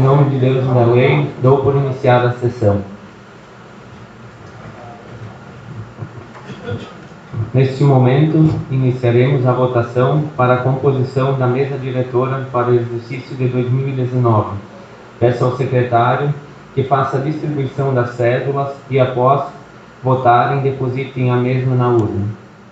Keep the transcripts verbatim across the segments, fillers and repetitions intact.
nome de Deus e da lei, dou por iniciada a sessão. Neste momento, iniciaremos a votação para a composição da mesa diretora para o exercício de dois mil e dezenove. Peço ao secretário que faça a distribuição das cédulas e, após votarem, depositem a mesma na urna.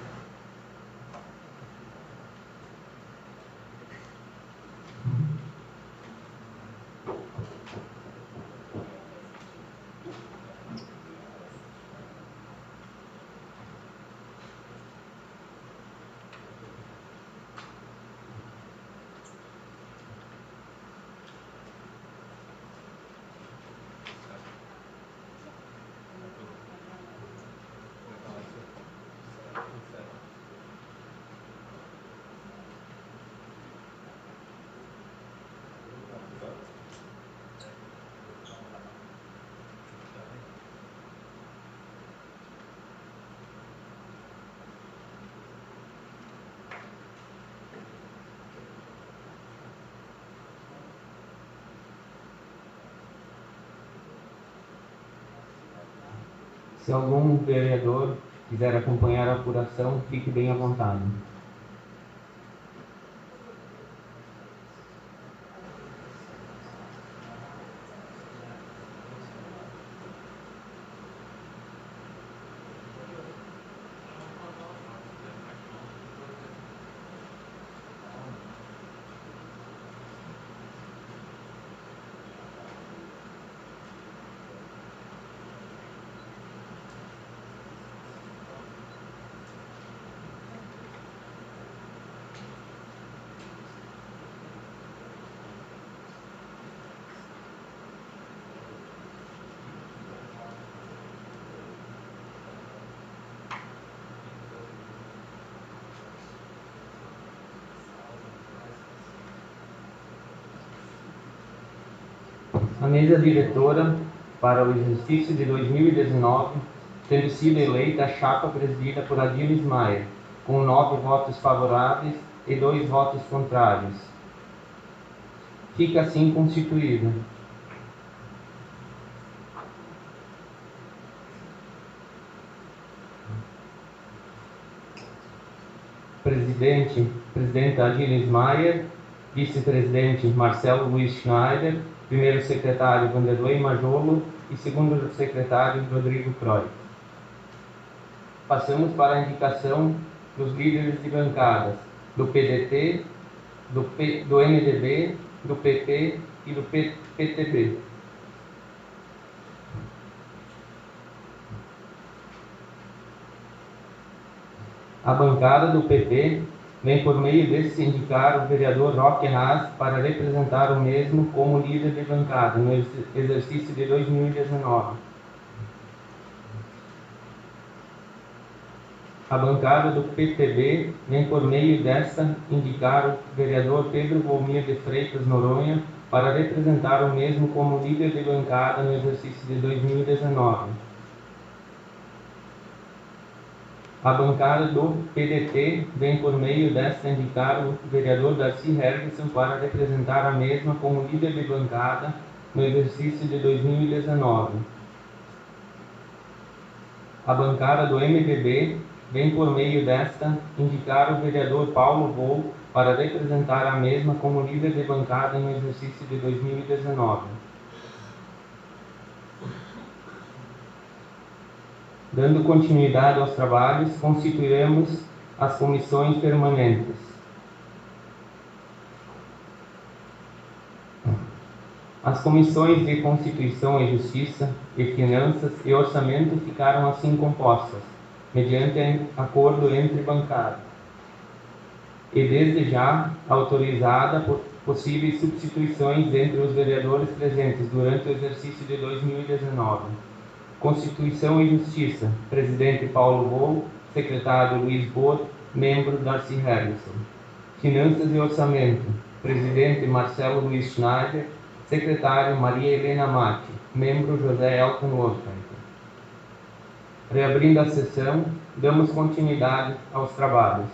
Se algum vereador quiser acompanhar a apuração, fique bem à vontade. A mesa diretora para o exercício de dois mil e dezenove, tendo sido eleita a chapa presidida por Adilis Maia, com nove votos favoráveis e dois votos contrários. Fica assim constituída. Presidente, presidenta Adilis Maia, vice-presidente Marcelo Luiz Schneider, primeiro secretário Vanderlei Majolo e segundo secretário Rodrigo Croy. Passamos para a indicação dos líderes de bancadas do P D T, do, P, do M D B, do P P e do P T B. A bancada do P P vem por meio desse indicar o vereador Roque Haas para representar o mesmo como líder de bancada no exercício de dois mil e dezenove. A bancada do P T B vem por meio desta indicar o vereador Pedro Volmir de Freitas Noronha para representar o mesmo como líder de bancada no exercício de dois mil e dezenove. A bancada do P D T vem por meio desta indicar o vereador Darcy Hergeson para representar a mesma como líder de bancada no exercício de dois mil e dezenove. A bancada do M D B vem por meio desta indicar o vereador Paulo Vol para representar a mesma como líder de bancada no exercício de dois mil e dezenove. Dando continuidade aos trabalhos, constituiremos as comissões permanentes. As comissões de Constituição e Justiça, e Finanças e Orçamento ficaram assim compostas, mediante acordo entre bancadas, e desde já autorizada por possíveis substituições entre os vereadores presentes durante o exercício de dois mil e dezenove. Constituição e Justiça, presidente Paulo Vol, secretário Luiz Bor, membro Darcy Hergeson. Finanças e Orçamento, presidente Marcelo Luiz Schneider, secretário Maria Helena Matti, membro José Elton Wolfgang. Reabrindo a sessão, damos continuidade aos trabalhos.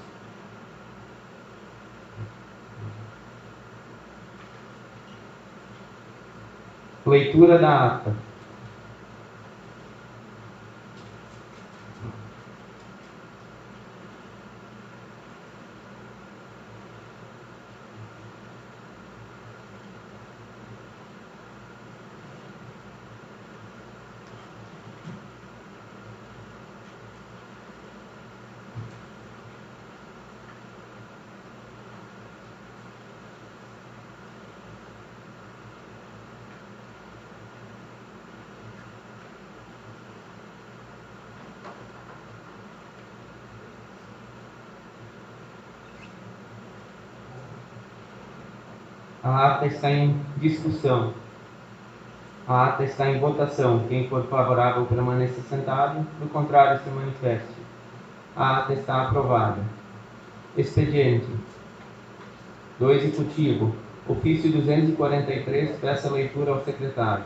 Leitura da ata. A ata está em discussão. A ata está em votação. Quem for favorável permaneça sentado, do contrário se manifeste. A ata está aprovada. Expediente. Do Executivo. Ofício duzentos e quarenta e três, peça leitura ao secretário.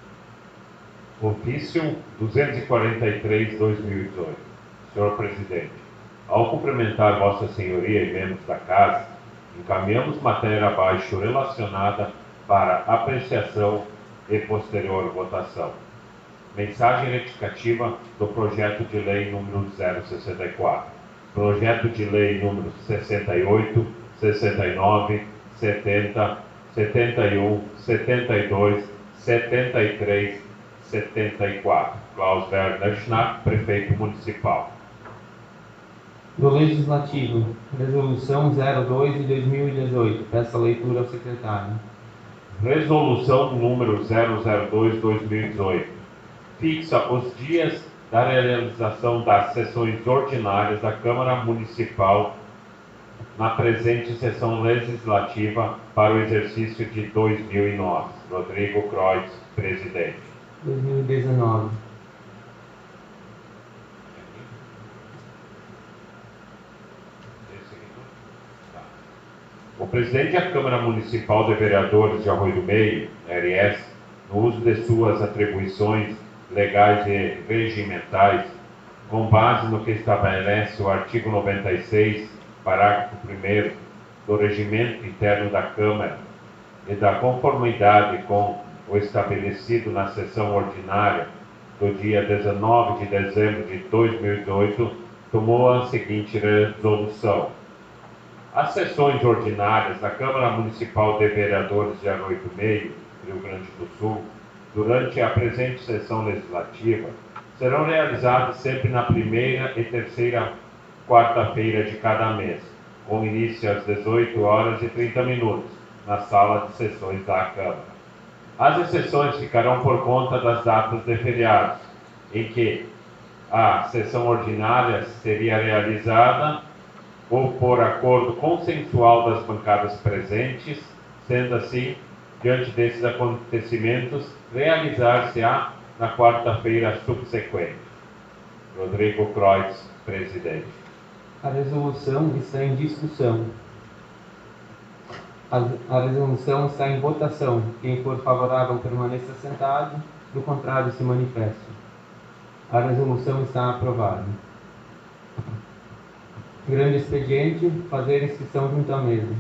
Ofício duzentos e quarenta e três barra dois mil e dezoito. Senhor Presidente, ao cumprimentar Vossa Senhoria e membros da Casa, encaminhamos matéria abaixo relacionada para apreciação e posterior votação. Mensagem retificativa do projeto de lei número zero sessenta e quatro. Projeto de lei número sessenta e oito, sessenta e nove, setenta, setenta e um, setenta e dois, setenta e três, setenta e quatro. Klaus Werner Schnack, Prefeito Municipal. Do Legislativo. Resolução zero dois de dois mil e dezoito. Peça leitura ao secretário. Resolução número zero zero dois barra dois mil e dezoito. Fixa os dias da realização das sessões ordinárias da Câmara Municipal na presente sessão legislativa para o exercício de dois mil e nove. Rodrigo Croix, Presidente. dois mil e dezenove. O presidente da Câmara Municipal de Vereadores de Arroio do Meio, R S, no uso de suas atribuições legais e regimentais, com base no que estabelece o artigo noventa e seis, parágrafo primeiro do Regimento Interno da Câmara e da conformidade com o estabelecido na sessão ordinária do dia dezenove de dezembro de dois mil e dezoito, tomou a seguinte resolução. As sessões ordinárias da Câmara Municipal de Vereadores de Arroio do Meio, Rio Grande do Sul, durante a presente sessão legislativa, serão realizadas sempre na primeira e terceira quarta-feira de cada mês, com início às dezoito horas e trinta minutos, na sala de sessões da Câmara. As exceções ficarão por conta das datas de feriados, em que a sessão ordinária seria realizada ou por acordo consensual das bancadas presentes, sendo assim, diante desses acontecimentos, realizar-se-á na quarta-feira subsequente. Rodrigo Croix, Presidente. A resolução está em discussão. A, a resolução está em votação. Quem for favorável permaneça sentado, do contrário se manifeste. A resolução está aprovada. Grande expediente, fazer inscrição junto à mesa.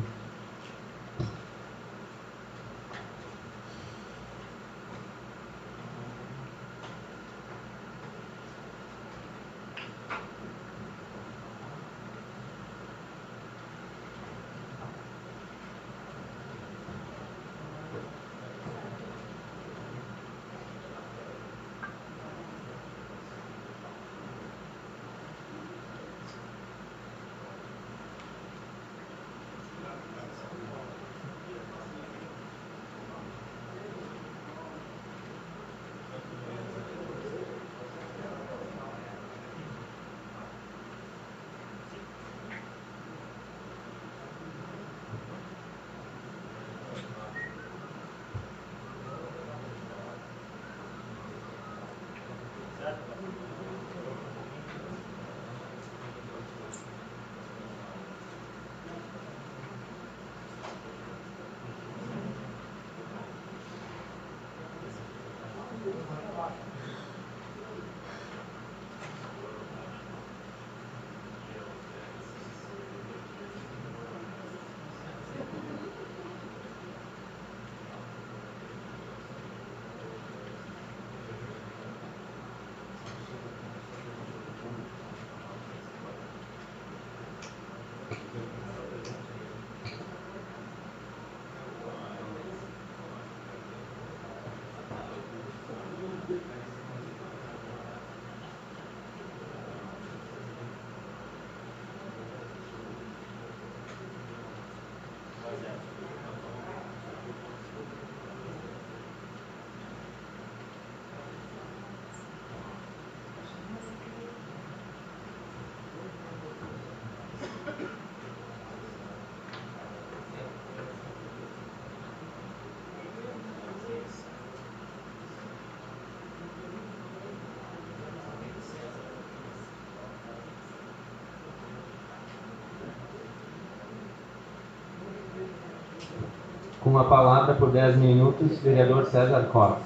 Com a palavra por dez minutos, vereador César Costa.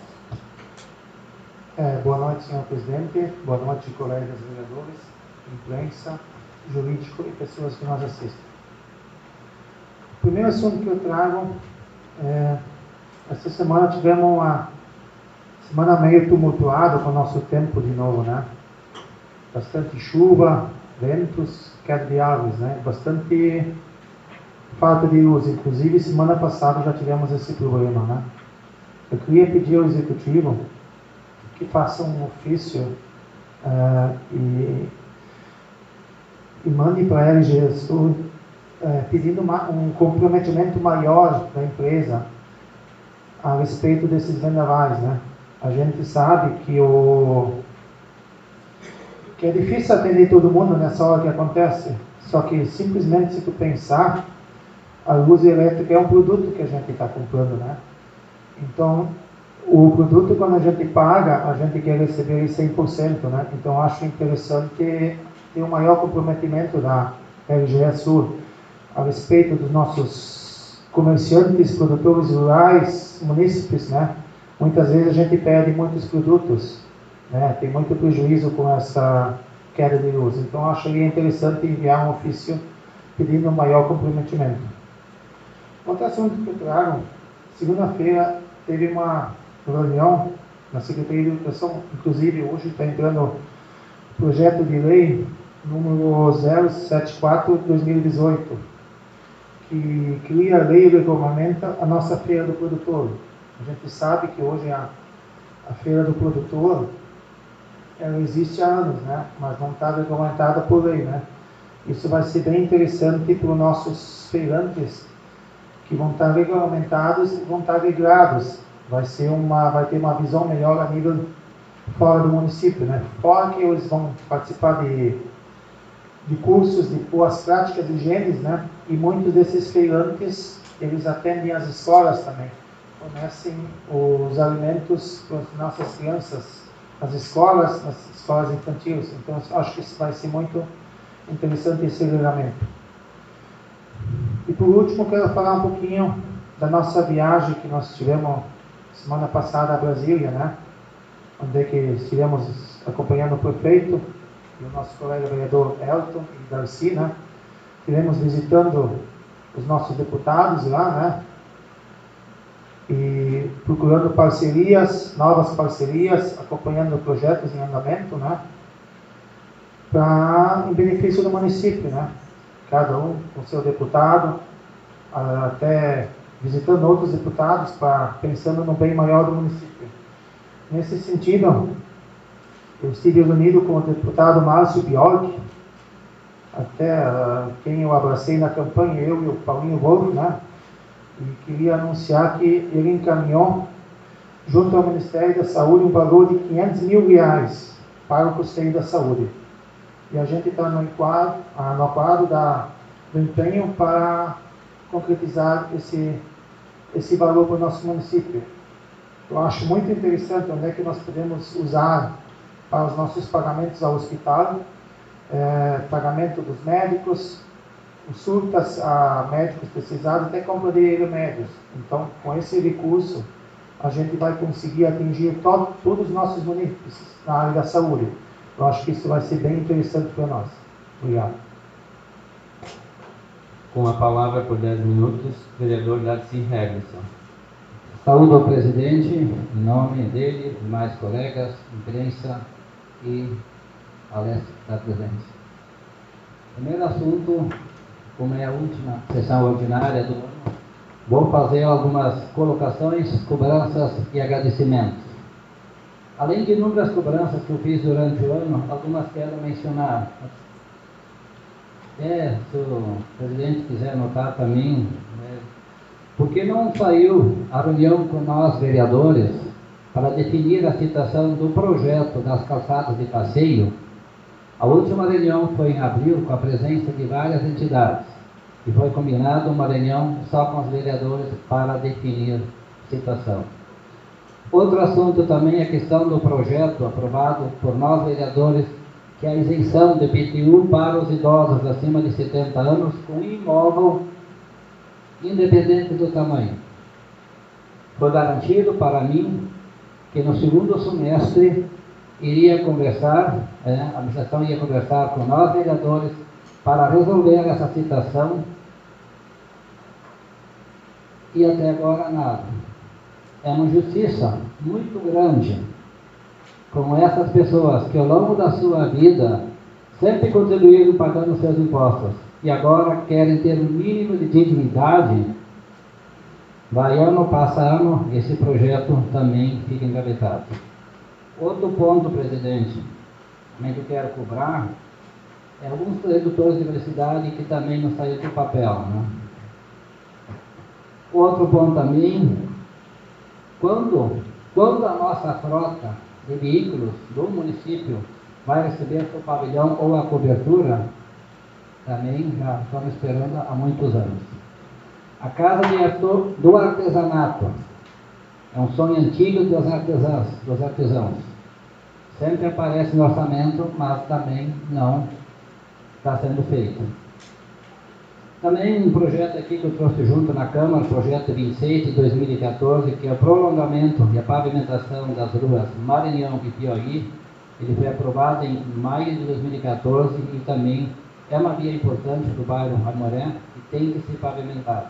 É, boa noite, senhor presidente. Boa noite, colegas vereadores, imprensa, jurídico e pessoas que nos assistem. O primeiro assunto que eu trago é, essa semana tivemos uma semana meio tumultuada com o nosso tempo de novo, né? Bastante chuva, ventos, queda de árvores, né? Bastante falta de luz. Inclusive, semana passada já tivemos esse problema, né? Eu queria pedir ao executivo que faça um ofício uh, e, e mande para a L G Sul uh, pedindo uma, um comprometimento maior da empresa a respeito desses vendavais, né? A gente sabe que o que é difícil atender todo mundo nessa hora que acontece, só que simplesmente se tu pensar, a luz elétrica é um produto que a gente está comprando, né? Então, o produto, quando a gente paga, a gente quer receber ele cem por cento, né? Então, acho interessante ter um maior comprometimento da L G E Sul a respeito dos nossos comerciantes, produtores rurais, munícipes, né? Muitas vezes a gente perde muitos produtos, né? Tem muito prejuízo com essa queda de luz. Então, acho interessante enviar um ofício pedindo um maior comprometimento. Outro assunto que eu trago, segunda-feira teve uma reunião na Secretaria de Educação, inclusive hoje está entrando o projeto de lei número zero setenta e quatro de dois mil e dezoito, que cria a lei e regulamenta a nossa Feira do Produtor. A gente sabe que hoje a, a Feira do Produtor ela existe há anos, né? Mas não está regulamentada por lei, né? Isso vai ser bem interessante para os nossos feirantes, que vão estar regulamentados e vão estar regrados. Vai ser uma, vai ter uma visão melhor a nível fora do município, né? Fora que eles vão participar de, de cursos de boas práticas de higiene, né? E muitos desses feirantes, eles atendem as escolas também, fornecem os alimentos para as nossas crianças, nas escolas, nas escolas infantis. Então, acho que isso vai ser muito interessante esse regulamento. E por último, quero falar um pouquinho da nossa viagem que nós tivemos semana passada a Brasília, né? Onde é que estivemos acompanhando o prefeito e o nosso colega vereador Elton e Darcy, né? Estivemos visitando os nossos deputados lá, né? E procurando parcerias, novas parcerias, acompanhando projetos em andamento, né? Para em benefício do município, né? Cada um com seu deputado, até visitando outros deputados, para pensando no bem maior do município. Nesse sentido, eu estive reunido com o deputado Márcio Bjork, até uh, quem eu abracei na campanha, eu e o Paulinho Wolff, né? E queria anunciar que ele encaminhou, junto ao Ministério da Saúde, um valor de quinhentos mil reais para o custeio da saúde. E a gente está no quadro, no quadro da, do empenho para concretizar esse, esse valor para o nosso município. Eu acho muito interessante onde é que nós podemos usar para os nossos pagamentos ao hospital, é, pagamento dos médicos, consultas a médicos precisados, até compra de remédios. Então, com esse recurso, a gente vai conseguir atingir to, todos os nossos munícipes na área da saúde. Eu acho que isso vai ser bem interessante para nós. Obrigado. Com a palavra por dez minutos, vereador Darcy Herberson. Saúdo ao presidente, em nome dele, demais colegas, imprensa e a leste da presença. Primeiro assunto, como é a última sessão ordinária do ano, vou fazer algumas colocações, cobranças e agradecimentos. Além de inúmeras cobranças que eu fiz durante o ano, algumas quero mencionar. É, se o presidente quiser anotar para mim, né, por que não saiu a reunião com nós, vereadores, para definir a citação do projeto das calçadas de passeio? A última reunião foi em abril, com a presença de várias entidades, e foi combinado uma reunião só com os vereadores para definir a citação. Outro assunto também é a questão do projeto aprovado por nós, vereadores, que é a isenção de P T U para os idosos acima de setenta anos com imóvel, independente do tamanho. foi garantido para mim que no segundo semestre iria conversar, é, a administração ia conversar com nós vereadores para resolver essa situação, e até agora nada. É uma injustiça muito grande com essas pessoas que ao longo da sua vida sempre contribuíram pagando seus impostos e agora querem ter um mínimo de dignidade. Vai ano, passa ano, esse projeto também fica engavetado. Outro ponto, presidente, também que eu quero cobrar, é alguns redutores de velocidade que também não saíram do papel, né? Outro ponto também, quando, quando a nossa frota de veículos do município vai receber o pavilhão ou a cobertura, também já estamos esperando há muitos anos. A Casa de Arthur, do Artesanato, é um sonho antigo dos artesãos, dos artesãos. Sempre aparece no orçamento, mas também não está sendo feito. Também um projeto aqui que eu trouxe junto na Câmara, projeto vinte e seis de dois mil e quatorze, que é o prolongamento e a pavimentação das ruas Maranhão e Piauí. Ele foi aprovado em maio de dois mil e quatorze e também é uma via importante do bairro Amoré e tem que ser pavimentado.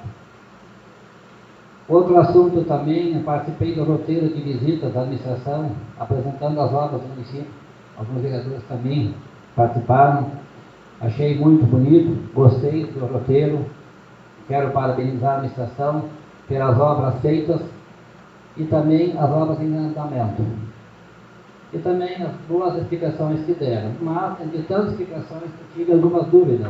Outro assunto também, eu participei do roteiro de visitas da administração, apresentando as obras do município. Alguns vereadores também participaram. Achei muito bonito, gostei do roteiro. Quero parabenizar a administração pelas obras feitas e também as obras em andamento. E também as boas explicações que deram. Mas, entre tantas explicações, eu tive algumas dúvidas.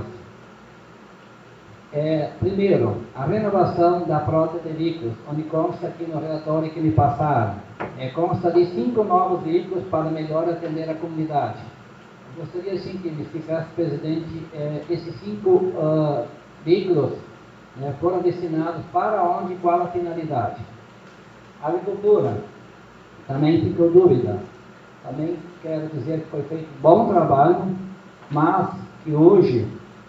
É, primeiro, a renovação da frota de veículos, onde consta aqui no relatório que me passaram, é, consta de cinco novos veículos para melhor atender a comunidade. Eu gostaria sim que me explicasse, presidente, é, esses cinco uh, veículos né, foram destinados para onde e qual a finalidade. A agricultura, também ficou dúvida. Também quero dizer que foi feito um bom trabalho, mas que hoje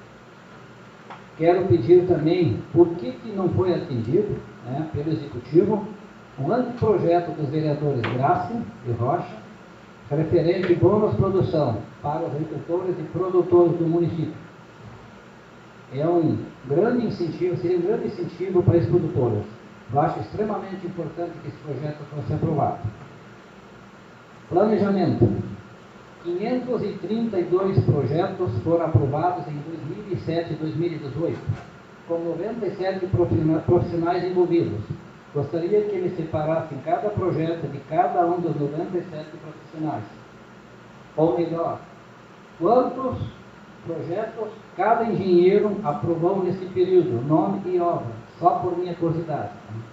quero pedir também por que, que não foi atendido né, pelo Executivo um anteprojeto dos vereadores Graça e Rocha, referente bônus produção para os agricultores e produtores do município. É um grande incentivo, seria um grande incentivo para esses produtores. Eu acho extremamente importante que esse projeto fosse aprovado. Planejamento. quinhentos e trinta e dois projetos foram aprovados em dois mil e sete e dois mil e dezoito, com noventa e sete profissionais envolvidos. Gostaria que eles separassem cada projeto de cada um dos noventa e sete profissionais. Ou melhor, quantos projetos cada engenheiro aprovou nesse período, nome e obra, só por minha curiosidade.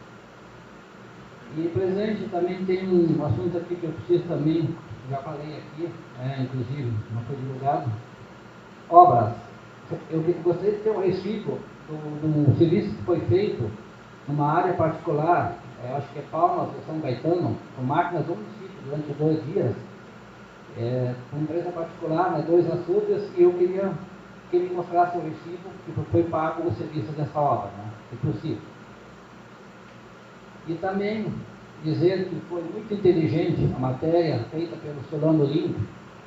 E, presidente, também tem um assunto aqui que eu preciso também, já falei aqui, é, inclusive, não foi divulgado. Obras. Eu gostaria de ter um recibo do, do serviço que foi feito numa área particular, é, acho que é Palmas ou São Caetano, com máquinas do município durante dois dias, é, uma empresa particular, né, dois açudes, e eu queria que ele mostrasse o recibo que foi pago o serviço dessa obra, né, se possível. E também dizer que foi muito inteligente a matéria feita pelo Solano Limpo,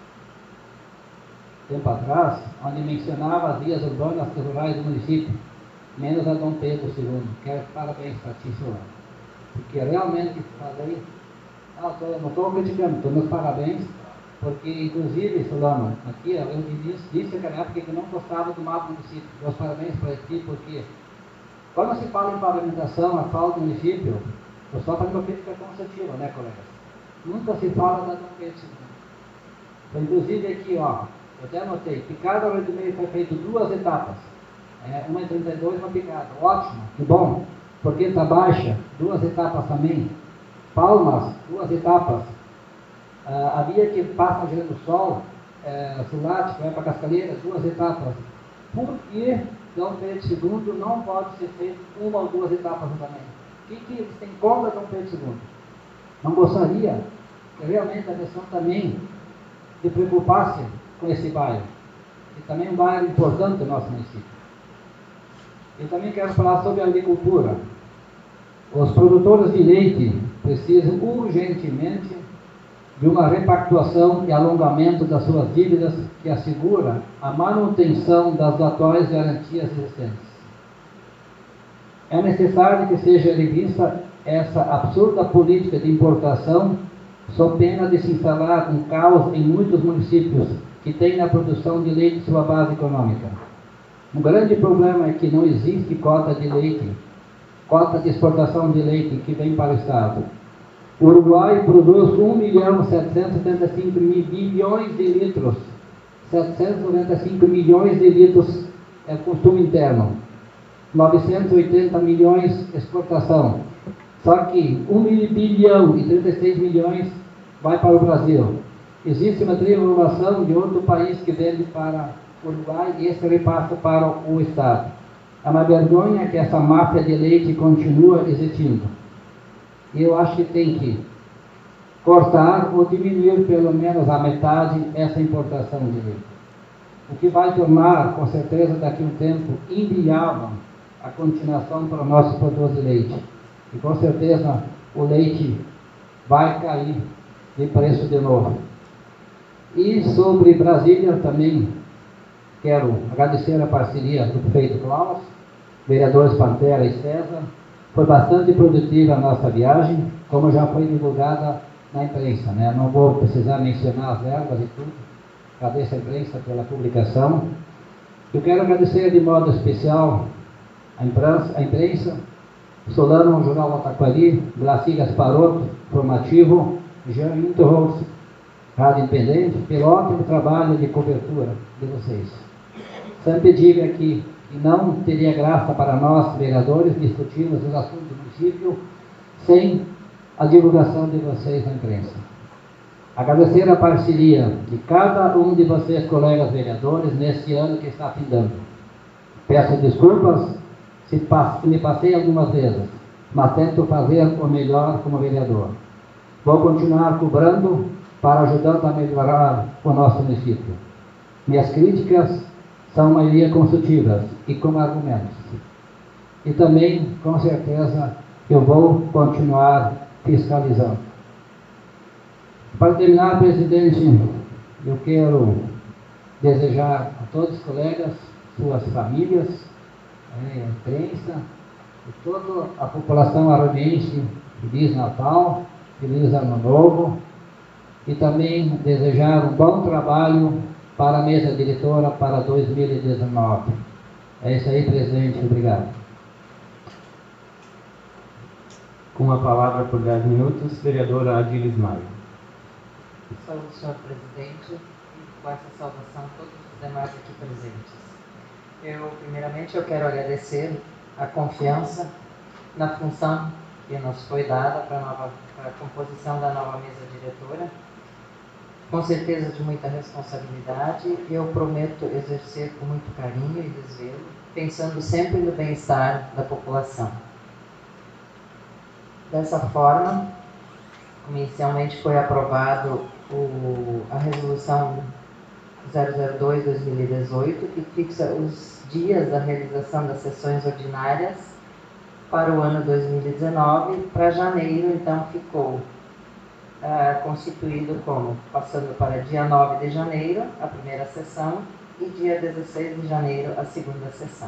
tempo atrás, onde mencionava as vias urbanas e rurais do município, menos a Dom Pedro segundo. Quero parabéns para ti, Solano, porque realmente falei, não estou não estou criticando, estou meus parabéns, porque inclusive, Solano, aqui eu disse, disse naquela época que eu não gostava do mapa do município. Meus parabéns para ti, porque quando se fala em pavimentação, a falta do município, eu só faço uma crítica construtiva, né, colegas? Nunca se fala da Dom Pedro segundo. Então, inclusive aqui, ó, eu até anotei, picada ao do meio foi feito duas etapas. É, uma em trinta e dois, uma picada. Ótimo, que bom. Porqueta Baixa, duas etapas também. Palmas, duas etapas. Ah, a via que passa Girando do Sol, é, Sulate, que vai para Cascaleira, duas etapas. Por que Dom Pedro segundo não pode ser feito uma ou duas etapas também? O que, que eles têm contra Dom Pedro segundo? Não gostaria que realmente a questão também se preocupasse com esse bairro, que também é um bairro importante do nosso município. Eu também quero falar sobre a agricultura. Os produtores de leite precisam urgentemente de uma repactuação e alongamento das suas dívidas que assegura a manutenção das atuais garantias existentes. É necessário que seja revista essa absurda política de importação, sob pena de se instalar um caos em muitos municípios que têm na produção de leite sua base econômica. Um grande problema é que não existe cota de leite, cota de exportação de leite que vem para o Estado. O Uruguai produz um milhão setecentos e setenta e cinco mil bilhões de litros. setecentos e noventa e cinco milhões de litros é consumo interno. novecentos e oitenta milhões exportação. Só que um bilhão e trinta e seis milhões vai para o Brasil. Existe uma triangulação de outro país que vende para o Uruguai e esse repassa para o Estado. É uma vergonha que essa máfia de leite continua existindo. E eu acho que tem que cortar ou diminuir pelo menos a metade essa importação de leite. O que vai tornar, com certeza, daqui a um tempo, inviável a continuação para o nosso produtor de leite. E com certeza o leite vai cair de preço de novo. E sobre Brasília também quero agradecer a parceria do prefeito Klaus, vereadores Pantera e César. Foi bastante produtiva a nossa viagem, como já foi divulgada na imprensa, né? Não vou precisar mencionar as verbas e tudo. Agradeço a imprensa pela publicação. Eu quero agradecer de modo especial a imprensa, a imprensa Solano, Jornal Ataquari, Glaci Gasparotto, Formativo, Jean Interros, Rádio Independente, pelo ótimo trabalho de cobertura de vocês. Sempre digo aqui que não teria graça para nós, vereadores, discutirmos os assuntos do município sem a divulgação de vocês na imprensa. Agradecer a parceria de cada um de vocês, colegas vereadores, nesse ano que está findando. Peço desculpas se me passei algumas vezes, mas tento fazer o melhor como vereador. Vou continuar cobrando para ajudando a melhorar o nosso município. Minhas críticas são maioria construtivas e com argumentos. E também, com certeza, eu vou continuar fiscalizando. Para terminar, presidente, eu quero desejar a todos os colegas, suas famílias, a imprensa e toda a população aroniense Feliz Natal, Feliz Ano Novo, e também desejar um bom trabalho para a mesa diretora para dois mil e dezenove. É isso aí, presidente. Obrigado. Com a palavra por dez minutos, vereadora Adilis Maia. Saúde, senhor presidente, e com essa saudação a todos os demais aqui presentes. Eu, primeiramente, eu quero agradecer a confiança na função que nos foi dada para a, nova, para a composição da nova mesa diretora. Com certeza de muita responsabilidade, eu prometo exercer com muito carinho e desvelo, pensando sempre no bem-estar da população. Dessa forma, como inicialmente foi aprovado o, a resolução zero zero dois barra dois mil e dezoito, que fixa os dias da realização das sessões ordinárias para o ano dois mil e dezenove, para janeiro, então, ficou Uh, constituído como, passando para dia nove de janeiro, a primeira sessão, e dia dezesseis de janeiro, a segunda sessão.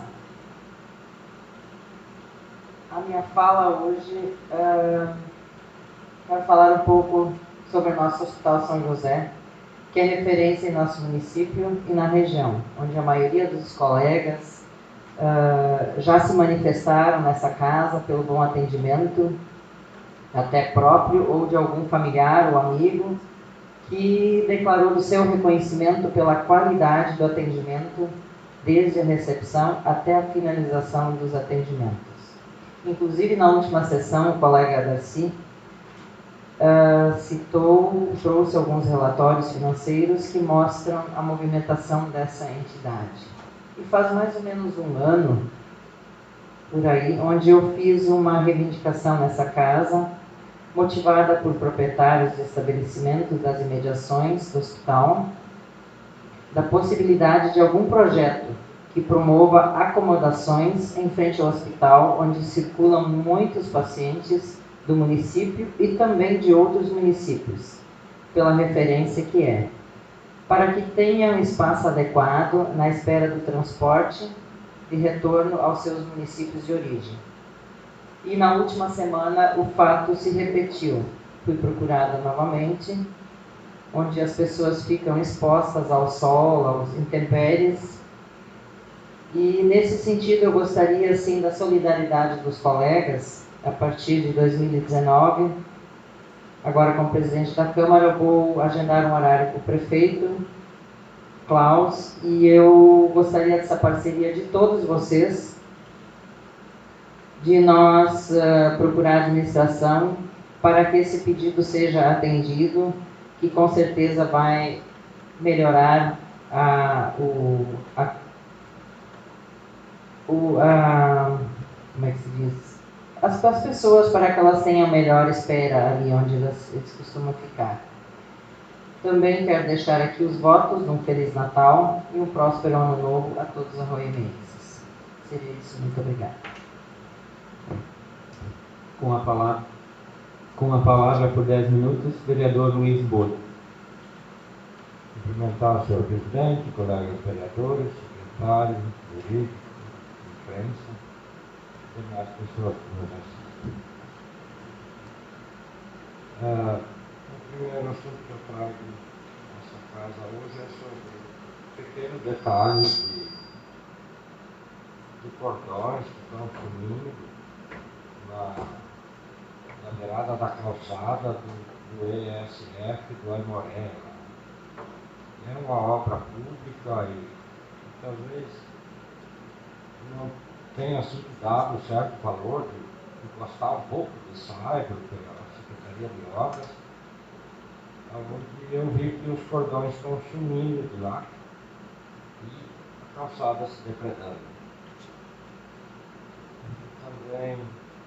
A minha fala hoje, uh, quero falar um pouco sobre o nosso Hospital São José, que é referência em nosso município e na região, onde a maioria dos colegas uh, já se manifestaram nessa casa pelo bom atendimento, até próprio ou de algum familiar ou amigo, que declarou do seu reconhecimento pela qualidade do atendimento, desde a recepção até a finalização dos atendimentos. Inclusive, na última sessão, o colega Darcy uh, citou, trouxe alguns relatórios financeiros que mostram a movimentação dessa entidade. E faz mais ou menos um ano, por aí, onde eu fiz uma reivindicação nessa casa, motivada por proprietários de estabelecimentos das imediações do hospital, da possibilidade de algum projeto que promova acomodações em frente ao hospital, onde circulam muitos pacientes do município e também de outros municípios, pela referência que é, para que tenha um espaço adequado na espera do transporte de retorno aos seus municípios de origem. E na última semana o fato se repetiu. Fui procurada novamente, onde as pessoas ficam expostas ao sol, aos intempéries. E nesse sentido eu gostaria assim da solidariedade dos colegas. A partir de dois mil e dezenove, agora como presidente da Câmara, eu vou agendar um horário com o prefeito Klaus, e eu gostaria dessa parceria de todos vocês, de nós uh, procurar a administração para que esse pedido seja atendido, que com certeza vai melhorar a, o, a, o, a, como é que se diz? As, as pessoas, para que elas tenham melhor espera ali onde elas, eles costumam ficar. Também quero deixar aqui os votos de um Feliz Natal e um próspero Ano Novo a todos os arroiamenses. Seria isso. Muito obrigada. Com a palavra, com a palavra por dez minutos, vereador Luiz Boto. Cumprimentar o senhor presidente, colegas vereadores, secretário, jurídico, imprensa e demais pessoas que nos assistem. Ah, o primeiro assunto que eu trago nessa casa hoje é sobre um pequeno detalhe de, de cordões que estão sumindo na, na beirada da calçada do, do E S F do Aimoré. É uma obra pública e, e talvez não tenha sido dado certo valor de, de encostar um pouco dessa árvore pela Secretaria de Obras, onde eu vi que os cordões estão sumindo de lá e a calçada se depredando. Também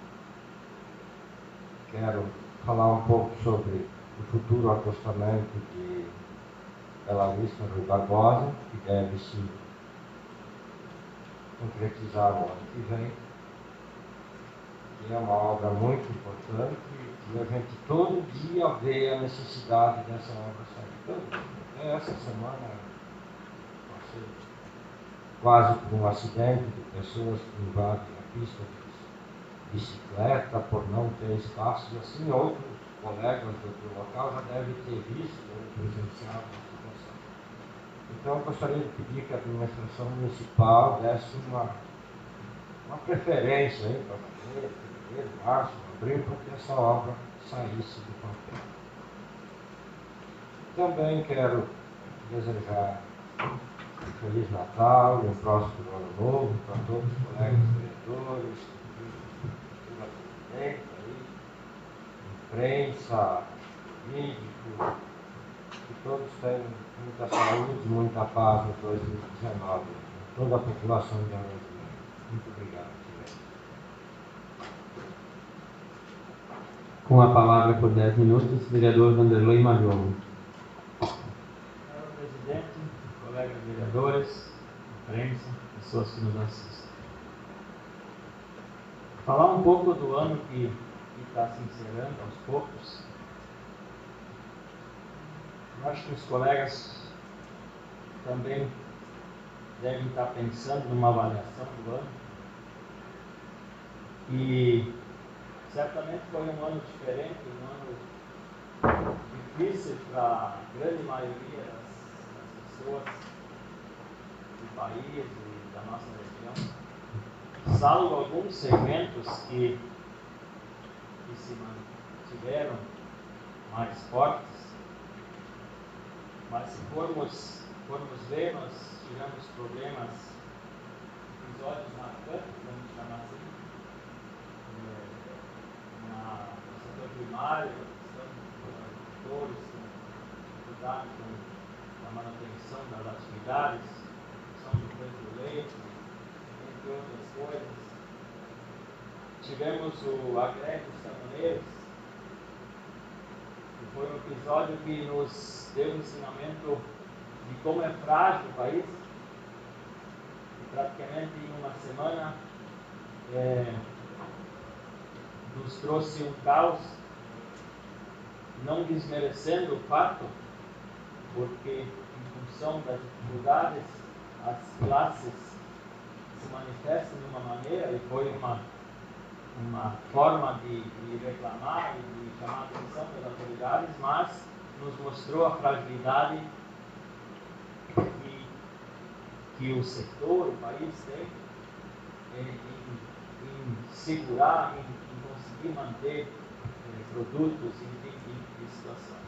quero falar um pouco sobre o futuro acostamento de Bela Vista Rui Barbosa, que deve se concretizar no ano que vem, que é uma obra muito importante e a gente todo dia vê a necessidade dessa obra sair. Todo dia. Essa semana passei quase por um acidente de pessoas que invadem a pista de bicicleta por não ter espaço, e assim outros colegas do, do local já devem ter visto ou presenciado a situação. Então eu gostaria de pedir que a administração municipal desse uma, uma preferência aí para fazer, fevereiro, março, abril, para que essa obra saísse do papel. Também quero desejar um Feliz Natal e um próspero Ano Novo para todos os colegas vereadores, aí, imprensa, jurídico, que todos tenham muita saúde e muita paz em dois mil e dezenove, toda a população de Arroio. Muito obrigado. Com a palavra por dez minutos, vereador Vanderlei Majolo. Senhor presidente, colegas vereadores, imprensa, pessoas que nos assistem. Falar um pouco do ano que está se encerrando aos poucos. Eu acho que os colegas também devem estar pensando numa avaliação do ano. E certamente foi um ano diferente, um ano difícil para a grande maioria das, das pessoas do país e da nossa região. Salvo alguns segmentos que, que se mantiveram mais fortes, mas se formos, formos ver, nós tivemos problemas, episódios marcantes, vamos chamar assim, na, no setor primário, os agricultores com dificuldade com a manutenção das atividades, são do preço do leite, entre outras coisas. Tivemos o, a greve dos caminhoneiros, que foi um episódio que nos deu um ensinamento de como é frágil o país, praticamente em uma semana, é, nos trouxe um caos, não desmerecendo o fato, porque em função das dificuldades, as classes se manifestam de uma maneira, e foi uma, uma forma de, de reclamar e de chamar a atenção das autoridades, mas nos mostrou a fragilidade que, que o setor, o país tem em, em, em segurar, em, em conseguir manter eh, produtos em, em, em situações.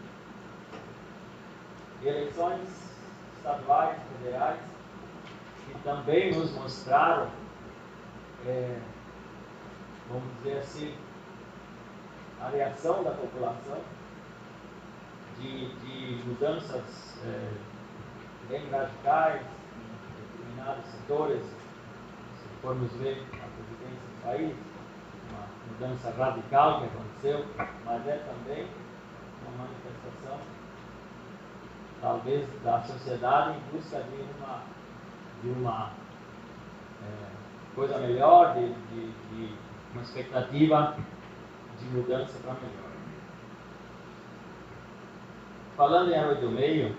Eleições estaduais, federais, que também nos mostraram, é, vamos dizer assim, a reação da população de, de mudanças é, bem radicais em determinados setores. Se formos ver a presidência do país, uma mudança radical que aconteceu, mas é também uma manifestação, talvez, da sociedade em busca de uma, de uma é, coisa melhor, de, de, de uma expectativa de mudança para melhor. Falando em Arroio do Meio,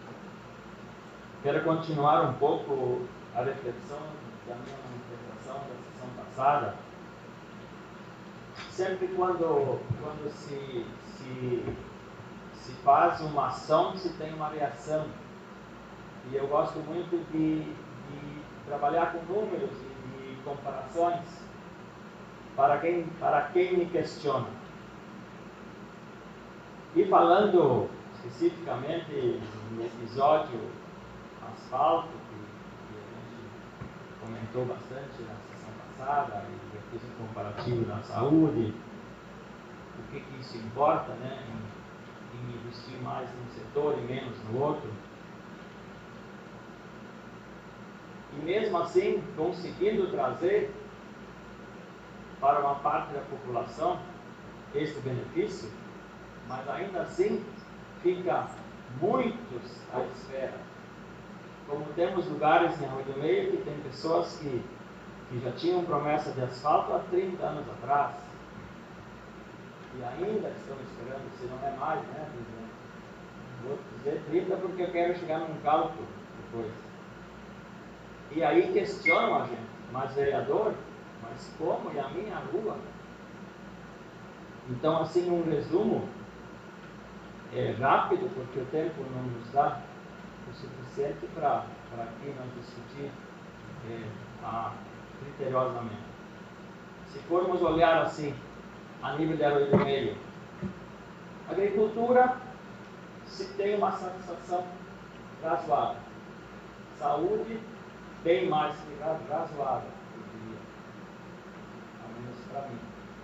quero continuar um pouco a reflexão da minha manifestação da sessão passada. Sempre quando, quando se, se, se faz uma ação, se tem uma reação. E eu gosto muito de, de trabalhar com números e de comparações para quem, para quem me questiona. E falando especificamente no episódio asfalto, que, que a gente comentou bastante na sessão passada, e eu fiz um comparativo da saúde, o que, que isso importa, né, em, em investir mais num setor e menos no outro. E mesmo assim, conseguindo trazer para uma parte da população este benefício, mas ainda assim fica muitos à espera. Como temos lugares em Arroio do Meio que tem pessoas que, que já tinham promessa de asfalto há trinta anos atrás e ainda estão esperando, se não é mais, né? Vou dizer trinta porque eu quero chegar num cálculo depois. E aí questionam a gente, mas vereador, mas como? E a minha rua? Então, assim, um resumo é rápido, porque o tempo não nos dá o suficiente para aqui nós discutir é, a, criteriosamente. Se formos olhar assim, a nível de Arroio do Meio, agricultura, se tem uma satisfação razoável. Saúde, bem mais que razoável, eu diria, ao menos para mim.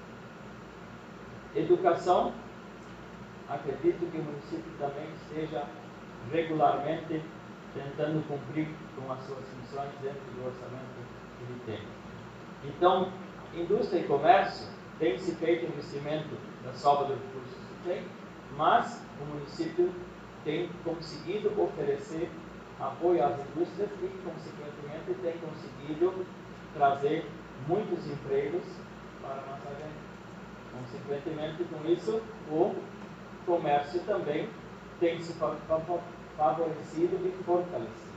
Educação, acredito que o município também esteja regularmente tentando cumprir com as suas funções dentro do orçamento que ele tem. Então, indústria e comércio, tem se feito investimento da sobra de recursos que tem, mas o município tem conseguido oferecer apoio às indústrias e, consequentemente, tem conseguido trazer muitos empregos para a nossa gente. Consequentemente, com isso, o comércio também tem se favorecido e fortalecido.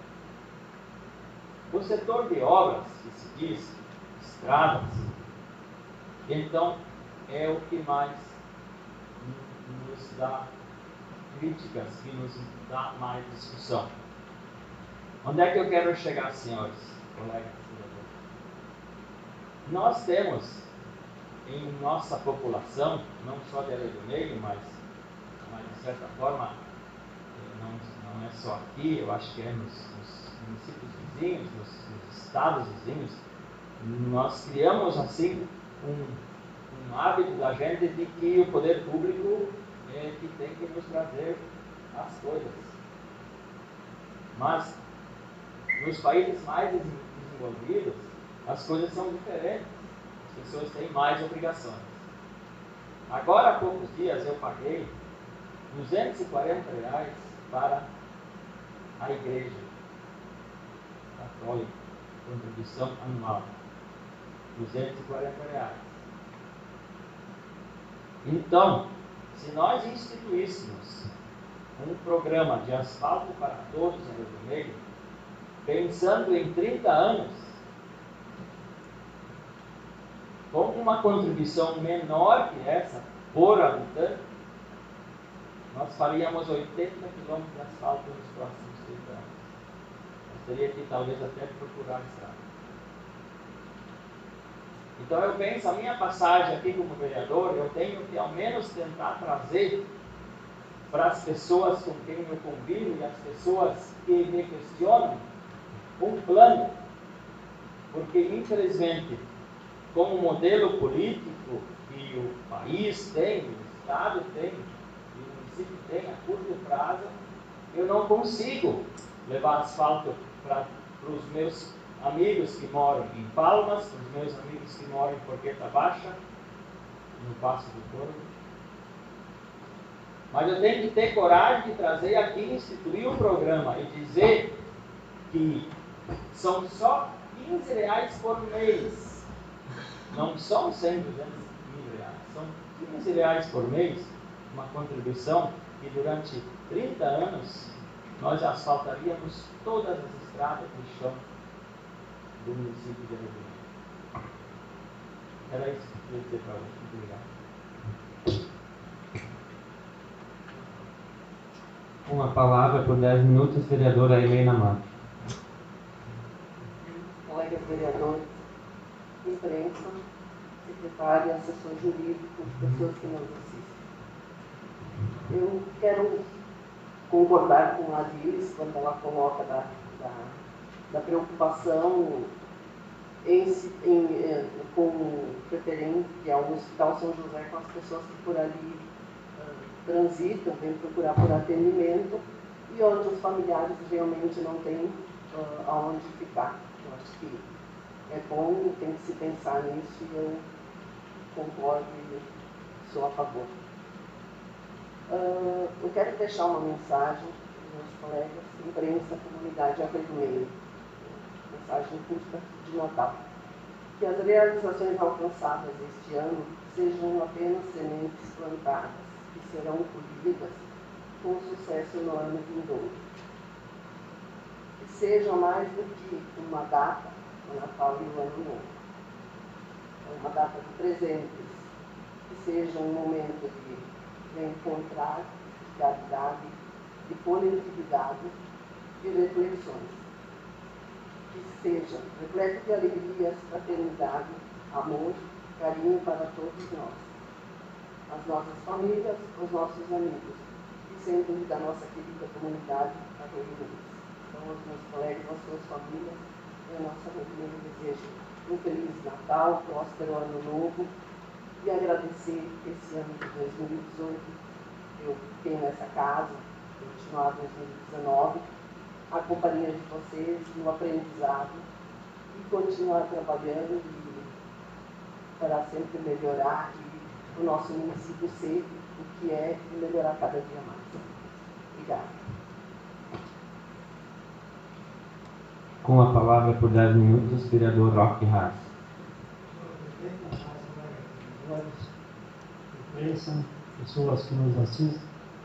O setor de obras, que se diz, estradas, então é o que mais nos dá críticas, que nos dá mais discussão. Onde é que eu quero chegar, senhores, colegas? Nós temos em nossa população, não só de Arroio do Meio, mas, mas de certa forma, não, não é só aqui, eu acho que é nos, nos municípios vizinhos, nos, nos estados vizinhos, nós criamos assim um, um hábito da gente de que o poder público é que tem que nos trazer as coisas. Mas nos países mais desenvolvidos, as coisas são diferentes. As pessoas têm mais obrigações. Agora, há poucos dias, eu paguei duzentos e quarenta reais para a igreja. católica, contribuição anual, duzentos e quarenta reais. Então, se nós instituíssemos um programa de asfalto para todos em Rio do Meio, pensando em trinta anos, com uma contribuição menor que essa, por habitante, nós faríamos oitenta quilômetros de asfalto nos próximos trinta anos. Nós teríamos que talvez até procurar estrada. Então eu penso, a minha passagem aqui como vereador, eu tenho que ao menos tentar trazer para as pessoas com quem eu convivo e as pessoas que me questionam, um plano. Porque infelizmente, como modelo político que o país tem, o Estado tem, e o município tem a curto prazo, eu não consigo levar asfalto para os meus amigos que moram em Palmas, para os meus amigos que moram em Porqueta Baixa, no Passo do Corvo. Mas eu tenho que ter coragem de trazer aqui, instituir um programa e dizer que são só quinze reais por mês. Não são cem, duzentos mil reais. São quinze reais por mês, uma contribuição que durante trinta anos nós asfaltaríamos todas as estradas de chão do município de Rio do Meio. Era isso que eu queria dizer para vocês. Muito obrigado. Com a palavra por dez minutos, vereadora Helena Matos. Colegas vereadores, imprensa, secretária, assessor jurídico, pessoas que nos assistem. Eu quero concordar com a Liz quando ela coloca da, da, da preocupação em, em, com referente ao Hospital São José, com as pessoas que por ali transitam, vêm procurar por atendimento e onde os familiares realmente não têm uh, aonde ficar. Eu acho que é bom, tem que se pensar nisso e eu concordo e sou a favor. Uh, eu quero deixar uma mensagem para os meus colegas, imprensa, comunidade e Rio do Meio. Mensagem curta de Natal. Que as realizações alcançadas este ano sejam apenas sementes plantadas que serão colhidas com sucesso no ano vindouro. Que seja mais do que uma data, o Natal e o Ano Novo. É uma data de presentes, que seja um momento de reencontrar, de caridade, de coletividade e reflexões. Que seja repleto de alegrias, fraternidade, amor, carinho para todos nós. As nossas famílias, os nossos amigos e sem dúvida a nossa querida comunidade arroimense. Então, aos meus colegas, às suas famílias e a nossa família desejo um feliz Natal, próspero Ano Novo e agradecer esse ano de dois mil e dezoito. Eu tenho essa casa, continuar dois mil e dezenove, a companhia de vocês, no aprendizado e continuar trabalhando e para sempre melhorar e o nosso município ser o que é e melhorar cada dia mais. Obrigada. Com a palavra por dez minutos, vereador Roque Haas. Imprensa, pessoas que nos assistem.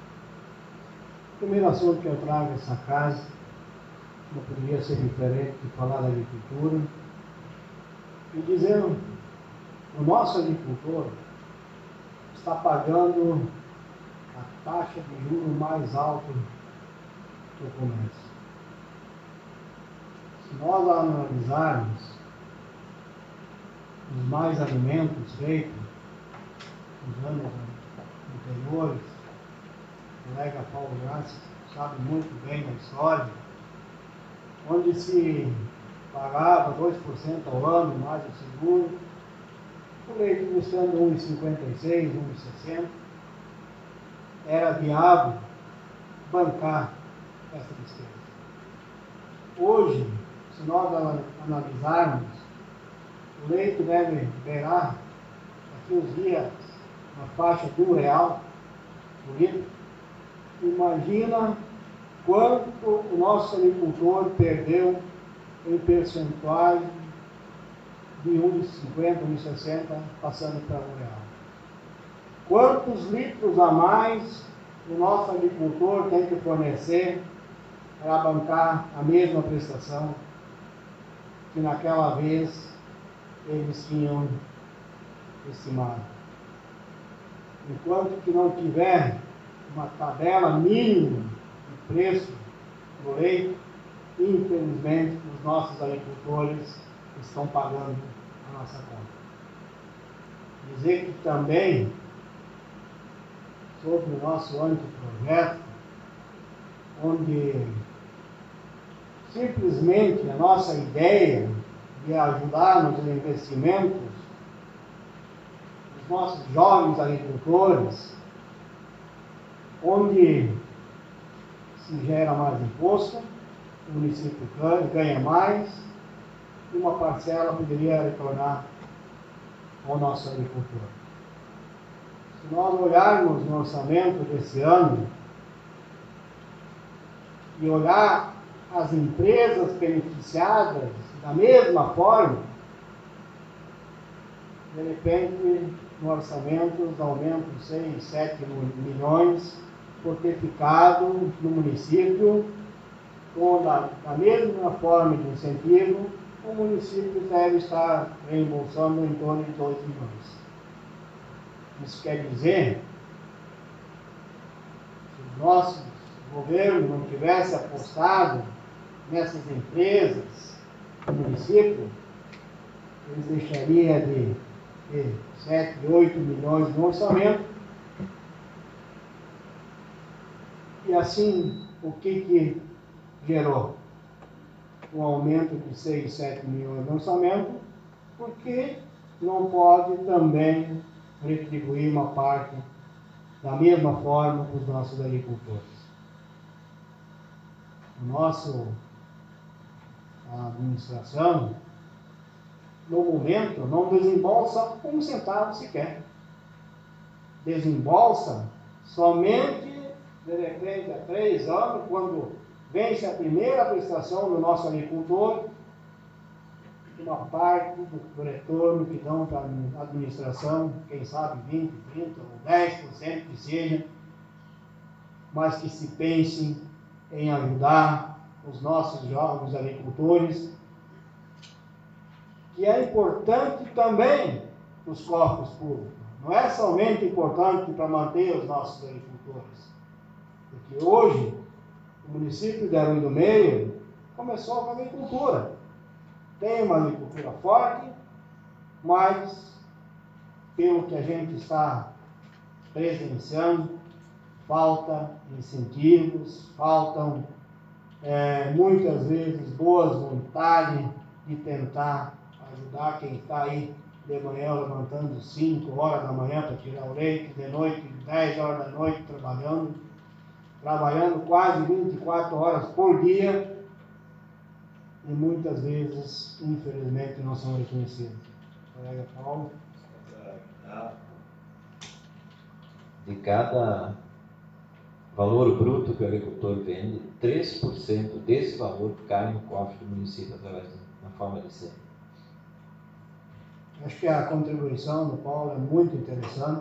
O primeiro assunto que eu trago essa casa não poderia ser diferente de falar da agricultura e dizer o nosso agricultor está pagando a taxa de juros mais alta do comércio. Se nós analisarmos os mais alimentos feitos nos anos anteriores, o colega Paulo Graça sabe muito bem da história, onde se pagava dois por cento ao ano mais o seguro, o leite custando um real e cinquenta e seis, um real e sessenta, era viável bancar essa despesa. Hoje, se nós analisarmos, o leite deve beirar, aqui uns dias, uma faixa de um real por litro. Imagina quanto o nosso agricultor perdeu em percentuais de um vírgula cinquenta, um vírgula sessenta, passando para um real. Quantos litros a mais o nosso agricultor tem que fornecer para bancar a mesma prestação que naquela vez eles tinham estimado? Enquanto que não tiver uma tabela mínima de preço do leite, infelizmente os nossos agricultores estão pagando a nossa conta. Dizer que também, sobre o nosso anteprojeto, onde simplesmente a nossa ideia de ajudar nos investimentos dos nossos jovens agricultores, onde se gera mais imposto, o município ganha mais, e uma parcela poderia retornar ao nosso agricultor. Se nós olharmos no orçamento desse ano e olhar as empresas beneficiadas da mesma forma, de repente, no orçamento, os aumentos seis, sete milhões por ter ficado no município, com da, da mesma forma de incentivo, o município deve estar reembolsando em torno de dois milhões. Isso quer dizer, se o nosso governo não tivesse apostado nessas empresas do município, eles deixariam de ter sete, oito milhões no orçamento. E assim, o que que gerou? Um aumento de seis, sete milhões no orçamento, porque não pode também retribuir uma parte da mesma forma para os nossos agricultores. O nosso, a administração, no momento, não desembolsa um centavo sequer. Desembolsa somente, de repente, há três anos, quando vence a primeira prestação do nosso agricultor, uma parte do retorno que dão para a administração, quem sabe vinte, trinta ou dez por cento que seja, mas que se pense em ajudar os nossos jovens agricultores, que é importante também para os cofres públicos. Não é somente importante para manter os nossos agricultores, porque hoje o município de Arroio do Meio começou com a agricultura. Tem uma agricultura forte, mas, pelo que a gente está presenciando, falta incentivos, faltam é, muitas vezes boas vontades de tentar ajudar quem está aí de manhã levantando cinco horas da manhã para tirar o leite, de noite, dez horas da noite trabalhando, trabalhando quase vinte e quatro horas por dia, e muitas vezes, infelizmente, não são reconhecidos. Colega Paulo? De cada valor bruto que o agricultor vende, três por cento desse valor cai no cofre do município através da forma de ser. Acho que a contribuição do Paulo é muito interessante,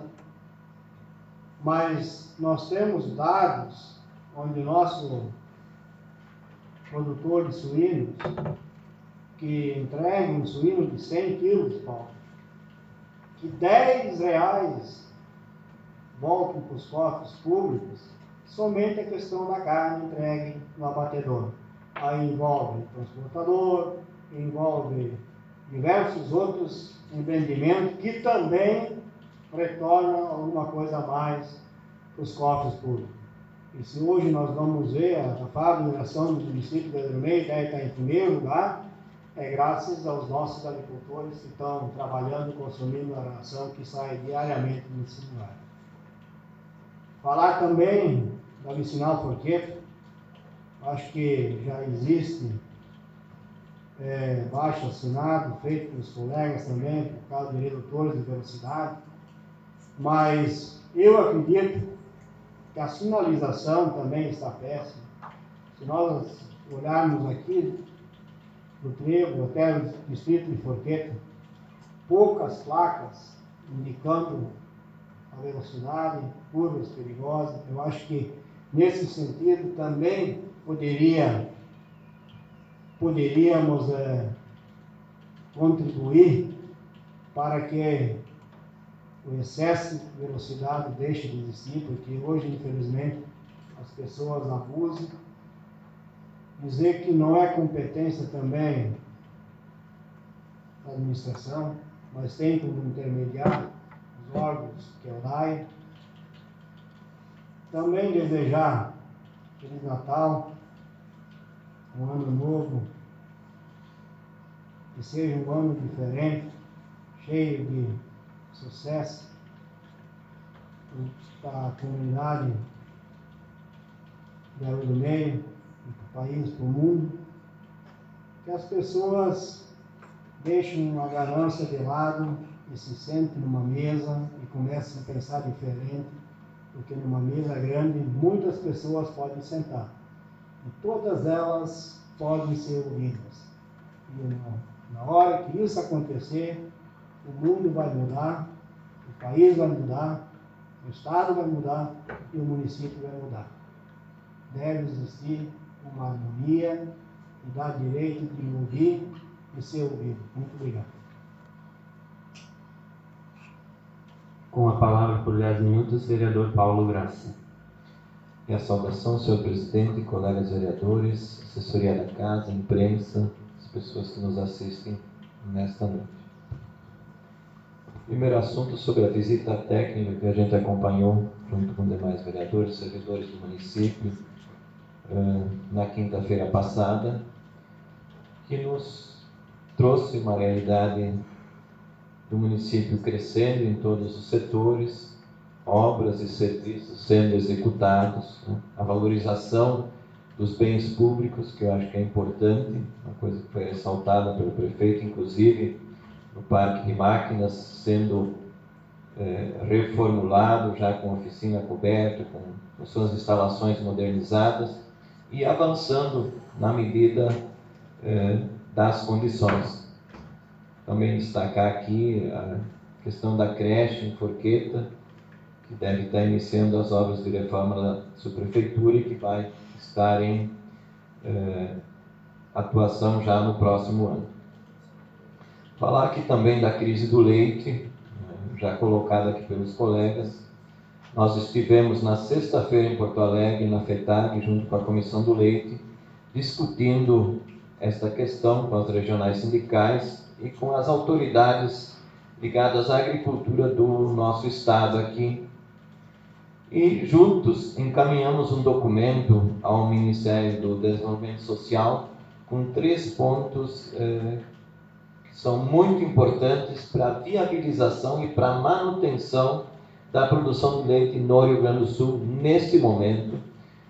mas nós temos dados onde o nosso produtor de suínos, que entrega um suíno de cem quilos, Paulo, que dez reais voltam para os cofres públicos, somente a questão da carne entregue no abatedor. Aí envolve transportador, envolve diversos outros empreendimentos que também retornam alguma coisa a mais para os cofres públicos. E se hoje nós vamos ver a, a favorização do município de Arroio do Meio deve estar em primeiro lugar, é graças aos nossos agricultores que estão trabalhando e consumindo a ração que sai diariamente nesse lugar. Falar também da vicinal Forqueta, acho que já existe é, baixo assinado, feito pelos colegas também, por causa de redutores de velocidade, mas eu acredito que a sinalização também está péssima. Se nós olharmos aqui, do Trevo até o distrito de Forqueta, poucas placas indicando a velocidade, curvas perigosas. Eu acho que nesse sentido também poderia, poderíamos é, contribuir para que o excesso de velocidade deixe de existir, porque hoje, infelizmente, as pessoas abusam. Dizer que não é competência também da administração, mas tem como intermediar os órgãos, que é o D A I. Também desejar Feliz Natal, um ano novo, que seja um ano diferente, cheio de sucesso para a comunidade de Arroio do Meio, para o país, para o mundo, que as pessoas deixem a ganância de lado e se sentem numa mesa e comecem a pensar diferente, porque numa mesa grande muitas pessoas podem sentar e todas elas podem ser ouvidas. E na hora que isso acontecer, o mundo vai mudar, o país vai mudar, o estado vai mudar e o município vai mudar. Deve existir uma harmonia e dar direito de ouvir e ser ouvido. Muito obrigado. Com a palavra por dez minutos, vereador Paulo Graça. Minha saudação, senhor presidente, colegas vereadores, assessoria da casa, imprensa, as pessoas que nos assistem nesta noite. Primeiro assunto sobre a visita técnica que a gente acompanhou junto com demais vereadores, servidores do município, na quinta-feira passada, que nos trouxe uma realidade do município crescendo em todos os setores, obras e serviços sendo executados, né? A valorização dos bens públicos, que eu acho que é importante, uma coisa que foi ressaltada pelo prefeito, inclusive o Parque de Máquinas sendo é, reformulado, já com oficina coberta, com, com suas instalações modernizadas e avançando na medida é, das condições. Também destacar aqui a questão da creche em Forqueta, que deve estar iniciando as obras de reforma da subprefeitura e que vai estar em é, atuação já no próximo ano. Falar aqui também da crise do leite, já colocada aqui pelos colegas. Nós estivemos na sexta-feira em Porto Alegre, na FETAG, junto com a Comissão do Leite, discutindo esta questão com as regionais sindicais e com as autoridades ligadas à agricultura do nosso estado aqui. E juntos encaminhamos um documento ao Ministério do Desenvolvimento Social com três pontos eh, que são muito importantes para a viabilização e para a manutenção da produção de leite no Rio Grande do Sul, neste momento,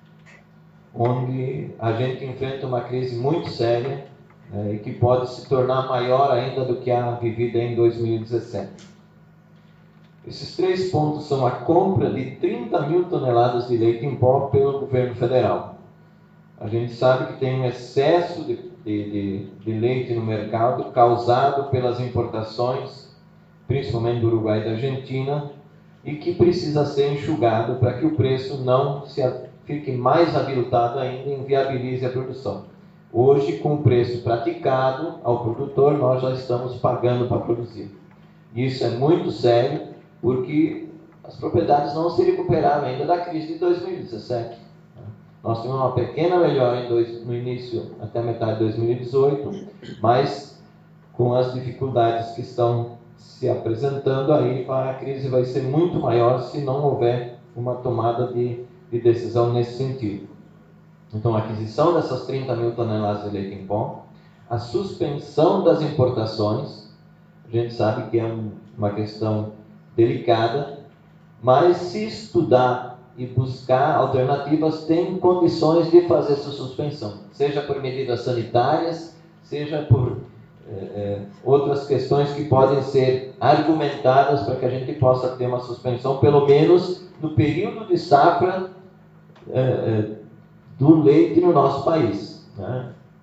onde a gente enfrenta uma crise muito séria né, e que pode se tornar maior ainda do que a vivida em dois mil e dezessete. Esses três pontos são a compra de trinta mil toneladas de leite em pó pelo governo federal. A gente sabe que tem um excesso de, de, de, de leite no mercado causado pelas importações, principalmente do Uruguai e da Argentina, e que precisa ser enxugado para que o preço não se fique mais aviltado ainda e inviabilize a produção. Hoje, com o preço praticado ao produtor, nós já estamos pagando para produzir. Isso é muito sério, porque as propriedades não se recuperaram ainda da crise de dois mil e dezessete. Nós tivemos uma pequena melhora em dois, no início, até a metade de dois mil e dezoito, mas com as dificuldades que estão se apresentando aí, a crise vai ser muito maior se não houver uma tomada de, de decisão nesse sentido. Então, a aquisição dessas trinta mil toneladas de leite em pó, a suspensão das importações, a gente sabe que é um, uma questão delicada, mas se estudar e buscar alternativas, tem condições de fazer essa suspensão, seja por medidas sanitárias, seja por é, é, outras questões que podem ser argumentadas para que a gente possa ter uma suspensão, pelo menos no período de safra é, é, do leite no nosso país, né?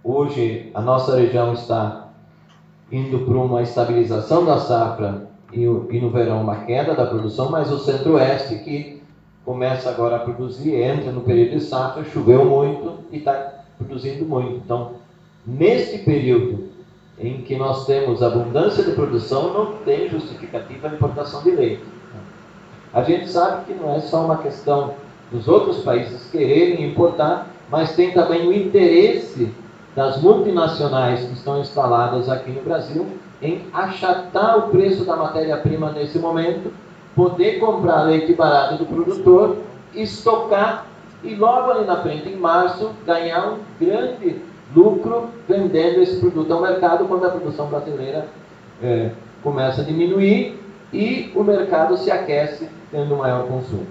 hoje a nossa região está indo para uma estabilização da safra e, e no verão uma queda da produção, mas o Centro-Oeste, que começa agora a produzir, entra no período de safra, choveu muito e está produzindo muito. Então, neste período em que nós temos abundância de produção, não tem justificativa a importação de leite. A gente sabe que não é só uma questão dos outros países quererem importar, mas tem também o interesse das multinacionais que estão instaladas aqui no Brasil em achatar o preço da matéria-prima nesse momento, poder comprar leite barato do produtor, estocar e logo ali na frente, em março, ganhar um grande lucro vendendo esse produto ao mercado quando a produção brasileira é, começa a diminuir e o mercado se aquece tendo maior consumo.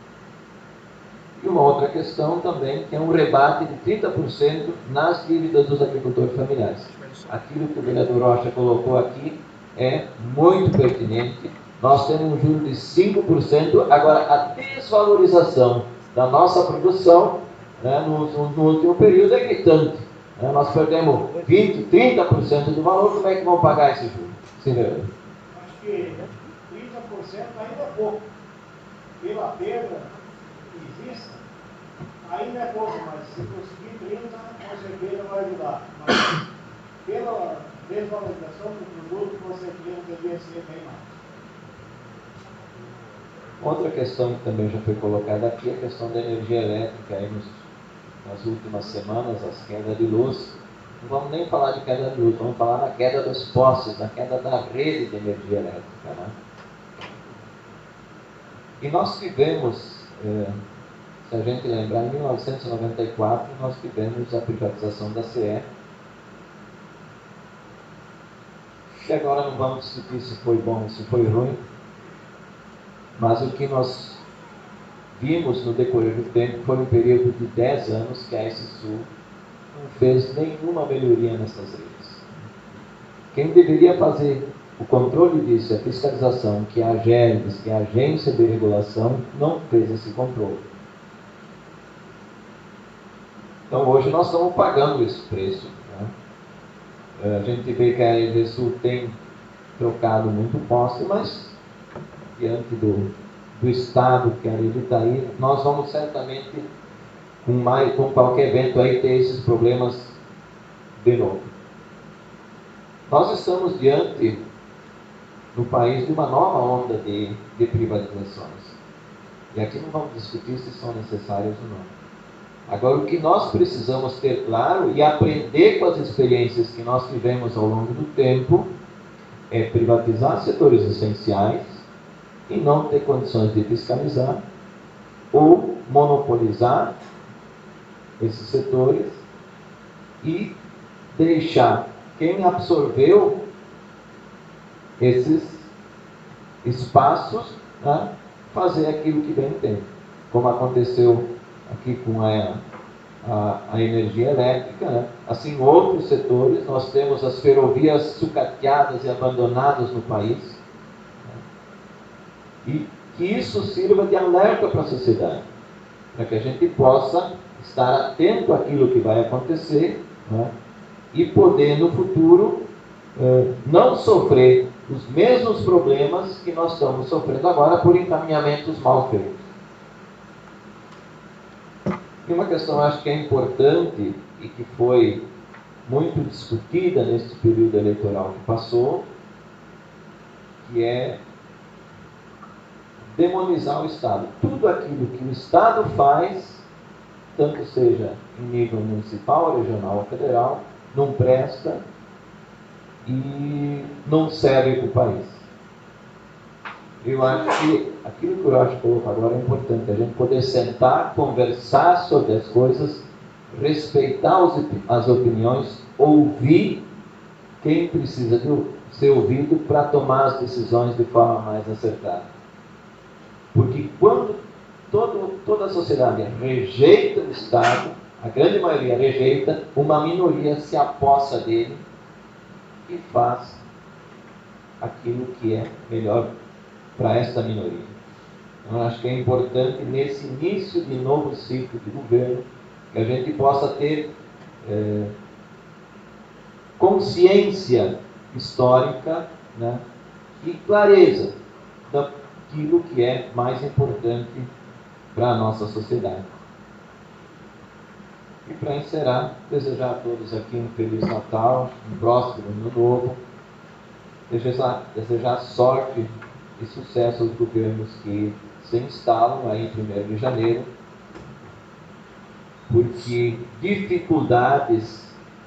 E uma outra questão também, que é um rebate de trinta por cento nas dívidas dos agricultores familiares. Aquilo que o vereador Rocha colocou aqui é muito pertinente. Nós temos um juro de cinco por cento, agora a desvalorização da nossa produção, né, no, no último período é gritante. Né? Nós perdemos vinte, trinta por cento do valor, como é que vão pagar esse juro? Sim, vereador. Acho que trinta por cento ainda é pouco. Pela perda que existe, ainda é pouco, mas se conseguir trinta, com certeza vai ajudar. Mas pela desvalorização do produto, com certeza deveria ser bem mais. Outra questão que também já foi colocada aqui é a questão da energia elétrica. Aí nos, nas últimas semanas, as quedas de luz. Não vamos nem falar de queda de luz, vamos falar da queda dos postes, da queda da rede de energia elétrica. Né? E nós tivemos, eh, se a gente lembrar, em mil novecentos e noventa e quatro, nós tivemos a privatização da C E. E agora não vamos discutir se foi bom ou se foi ruim, mas o que nós vimos no decorrer do tempo foi um período de dez anos que a S Sul não fez nenhuma melhoria nessas redes. Quem deveria fazer o controle disso, a fiscalização, que é a AGERBS, que é a Agência de Regulação, não fez esse controle. Então hoje nós estamos pagando esse preço. Né? A gente vê que a E G Sul tem trocado muito poste, mas diante do, do estado que a rede está aí, nós vamos certamente, com, mais, com qualquer evento aí, ter esses problemas de novo. Nós estamos diante, no país, de uma nova onda de, de privatizações. E aqui não vamos discutir se são necessárias ou não. Agora, o que nós precisamos ter claro e aprender com as experiências que nós tivemos ao longo do tempo é privatizar setores essenciais e não ter condições de fiscalizar, ou monopolizar esses setores e deixar quem absorveu esses espaços, né, fazer aquilo que bem entende, como aconteceu aqui com a, a, a energia elétrica, né? Assim, outros setores. Nós temos as ferrovias sucateadas e abandonadas no país, e que isso sirva de alerta para a sociedade, para que a gente possa estar atento àquilo que vai acontecer, né, e poder no futuro eh, não sofrer os mesmos problemas que nós estamos sofrendo agora por encaminhamentos mal feitos. E uma questão acho que é importante e que foi muito discutida neste período eleitoral que passou, que é demonizar o Estado. Tudo aquilo que o Estado faz, tanto seja em nível municipal, regional ou federal, não presta e não serve para o país. Eu acho que aquilo que o Rocha colocou agora é importante, a gente poder sentar, conversar sobre as coisas, respeitar os, as opiniões, ouvir quem precisa de ser ouvido para tomar as decisões de forma mais acertada. Porque quando todo, toda a sociedade rejeita o Estado, a grande maioria rejeita, uma minoria se apossa dele e faz aquilo que é melhor para esta minoria. Então, acho que é importante, nesse início de novo ciclo de governo, que a gente possa ter é, consciência histórica, né, e clareza daquilo que é mais importante para a nossa sociedade. E para encerrar, desejar a todos aqui um Feliz Natal, um próspero Ano Novo, desejar, desejar sorte e sucesso aos governos que se instalam aí em primeiro de janeiro, porque dificuldades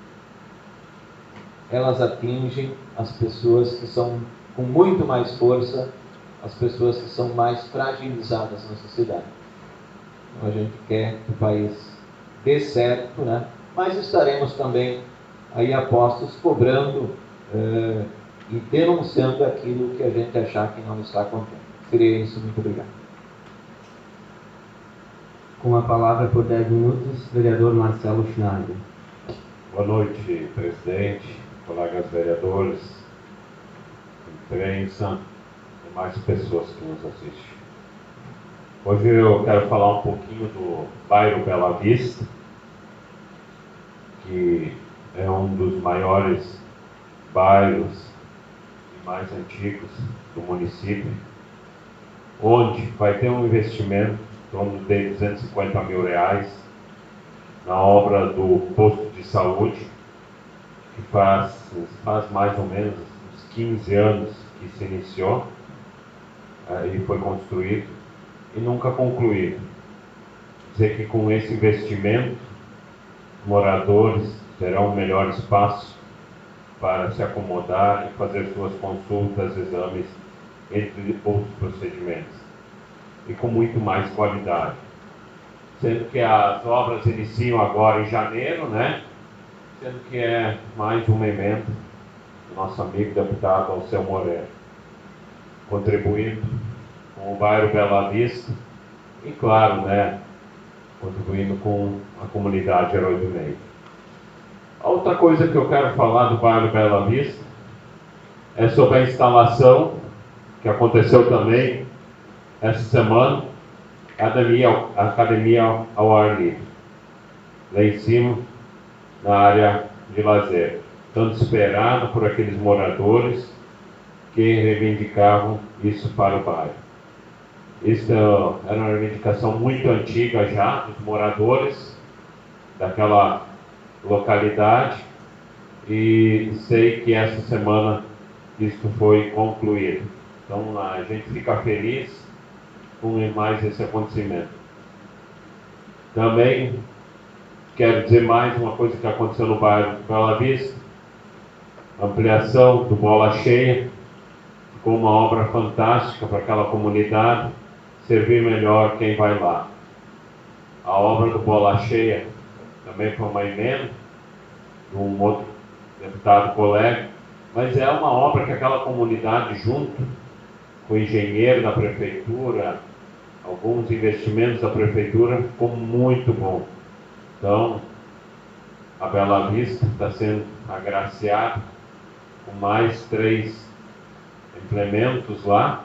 elas atingem as pessoas que são com muito mais força, as pessoas que são mais fragilizadas na sociedade. Então a gente quer que o país dê certo, né? Mas estaremos também aí apostos cobrando eh, e denunciando aquilo que a gente achar que não está contente. Seria isso, muito obrigado. Com a palavra por dez minutos, vereador Marcelo Schneider. Boa noite, presidente, colegas vereadores, imprensa e mais pessoas que nos assistem. Hoje eu quero falar um pouquinho do bairro Bela Vista, que é um dos maiores bairros e mais antigos do município, onde vai ter um investimento em torno de duzentos e cinquenta mil reais na obra do posto de saúde, que faz, faz mais ou menos uns quinze anos que se iniciou e foi construído e nunca concluído. Dizer que com esse investimento, moradores terão um melhor espaço para se acomodar e fazer suas consultas, exames, entre outros procedimentos, e com muito mais qualidade. Sendo que as obras iniciam agora em janeiro, né? Sendo que é mais uma emenda do nosso amigo deputado Alceu Moreno, contribuindo com o bairro Bela Vista e, claro, né, contribuindo com a comunidade Herói do Meio. A outra coisa que eu quero falar do bairro Bela Vista é sobre a instalação que aconteceu também essa semana, a academia, a academia ao ar livre, lá em cima, na área de lazer, tanto esperado por aqueles moradores que reivindicavam isso para o bairro. Isso era uma reivindicação muito antiga já dos moradores daquela localidade, e sei que essa semana isso foi concluído. Então a gente fica feliz com mais esse acontecimento. Também quero dizer mais uma coisa que aconteceu no bairro de Bela Vista: ampliação do Bola Cheia, ficou uma obra fantástica para aquela comunidade servir melhor quem vai lá. A obra do Bola Cheia também foi uma emenda de um outro deputado colega, mas é uma obra que aquela comunidade, junto com o engenheiro da prefeitura, alguns investimentos da prefeitura, ficou muito bom. Então, a Bela Vista está sendo agraciada com mais três implementos lá,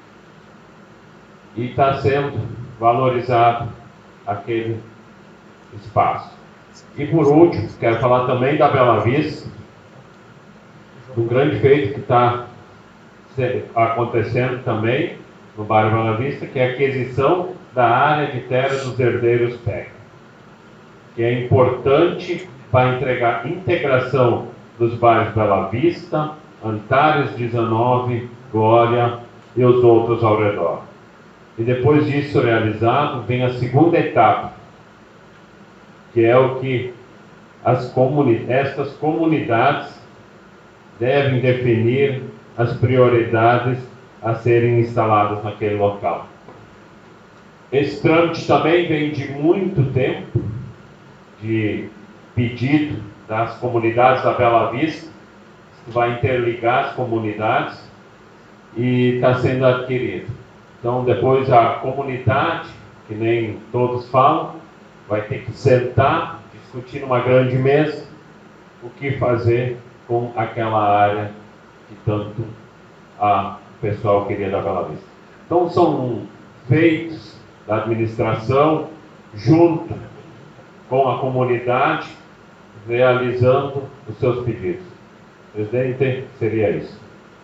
e está sendo valorizado aquele espaço. E por último, quero falar também da Bela Vista, de um grande feito que está acontecendo também no bairro Bela Vista, que é a aquisição da área de terra dos herdeiros P E C, que é importante para entregar a integração dos bairros Bela Vista, Antares dezenove, Glória e os outros ao redor. E depois disso realizado, vem a segunda etapa, que é o que as comuni- estas comunidades devem definir as prioridades a serem instaladas naquele local. Esse trâmite também vem de muito tempo, de pedido das comunidades da Bela Vista, que vai interligar as comunidades, e está sendo adquirido. Então, depois a comunidade, que nem todos falam, vai ter que sentar, discutir numa grande mesa o que fazer com aquela área que tanto a pessoal queria da Bela Vista. Então, são feitos da administração, junto com a comunidade, realizando os seus pedidos. Presidente, seria isso.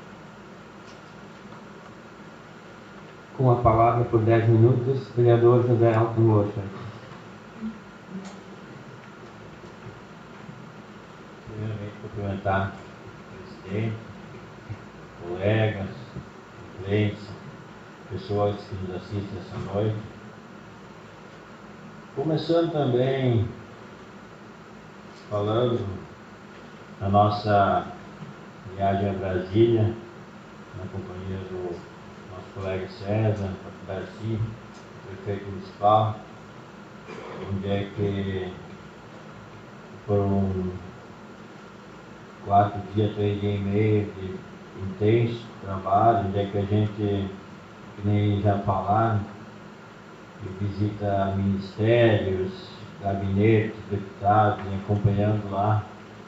Com a palavra por dez minutos, vereador José Alton Rocha. Primeiramente, cumprimentar o presidente, colegas, imprensa, pessoas que nos assistem essa noite. Começando também falando da nossa viagem a Brasília, na companhia do nosso colega César, Darcy, prefeito municipal, onde é que foram quatro dias, três dias e meio de intenso trabalho, onde é que a gente, que nem já falaram, que visita ministérios, gabinetes, deputados, acompanhando lá.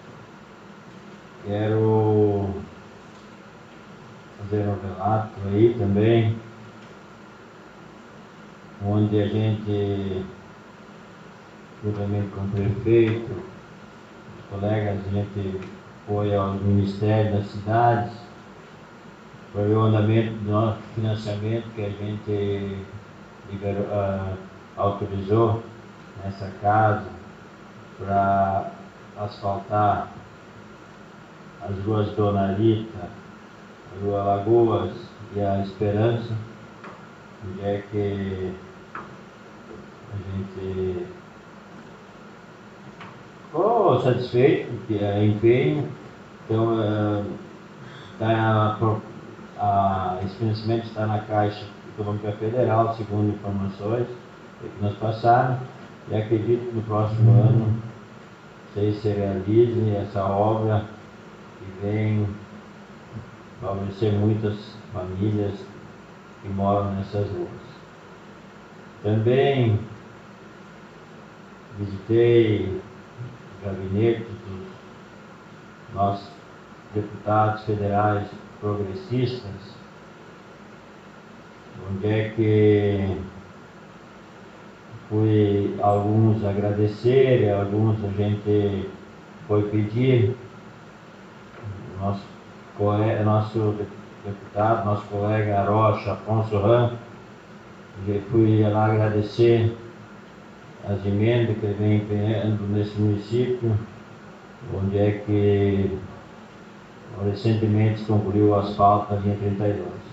Quero fazer um relato aí também, onde a gente, juntamente com o prefeito, os colegas, a gente foi aos ministérios das cidades, para ver o andamento do nosso financiamento que a gente liberou, uh, autorizou nessa casa para asfaltar as ruas Dona Rita, a Rua Lagoas e a Esperança, onde é que a gente ficou satisfeito, que é empenho. Então, uh, tá, a, esse financiamento está na Caixa Econômica Federal, segundo informações que nos passaram, e acredito que no próximo ano se realize essa obra que vem favorecer muitas famílias que moram nessas ruas. Também visitei o gabinete dos nossos deputados federais progressistas, onde é que fui alguns agradecer, alguns a gente foi pedir. Nosso, colega, nosso deputado, nosso colega Rocha Afonso Ram, eu fui lá agradecer as emendas que ele vem empenhando nesse município, onde é que recentemente se concluiu o asfalto da linha trinta e dois.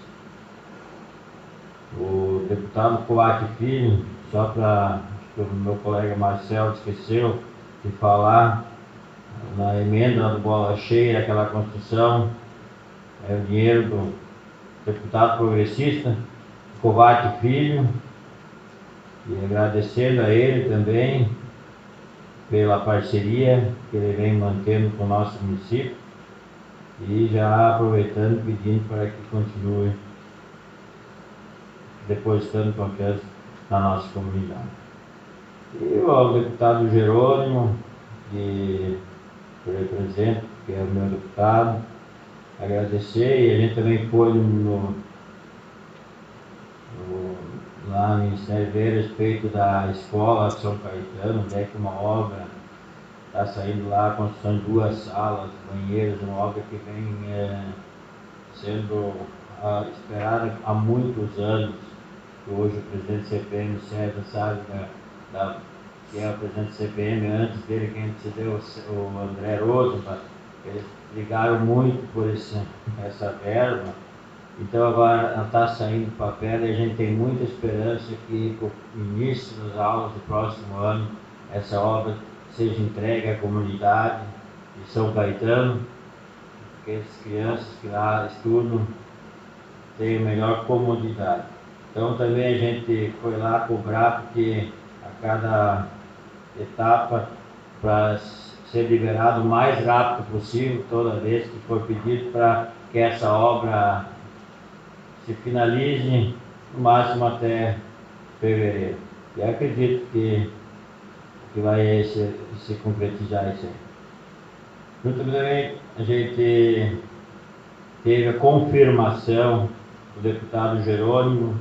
O deputado Coate Filho, só para o meu colega Marcelo esqueceu de falar, na emenda do Bola Cheia, aquela construção, é o dinheiro do deputado progressista Coate Filho, e agradecendo a ele também pela parceria que ele vem mantendo com o nosso município, e já aproveitando, pedindo para que continue depositando confiança na nossa comunidade. E ao deputado Jerônimo, que eu represento, que é o meu deputado, agradecer, e a gente também foi no, no, lá no Ministério dele a respeito da escola de São Caetano, onde é que uma obra está saindo lá, a construção de duas salas, banheiros, uma obra que vem é, sendo a, esperada há muitos anos, que hoje o presidente do C P M, César, sabe, da, da, que é o presidente do C P M, antes dele quem antecedeu o André Rosenbach, eles brigaram muito por esse, essa verba. Então agora está saindo papel e a gente tem muita esperança que com o início das aulas do próximo ano essa obra seja entregue à comunidade de São Caetano, que as crianças que lá estudam tenham melhor comodidade. Então também a gente foi lá cobrar, porque a cada etapa, para ser liberado o mais rápido possível, toda vez que for pedido, para que essa obra se finalize no máximo até fevereiro. E acredito que, que vai se, se concretizar isso aí. Junto também a gente teve a confirmação do deputado Jerônimo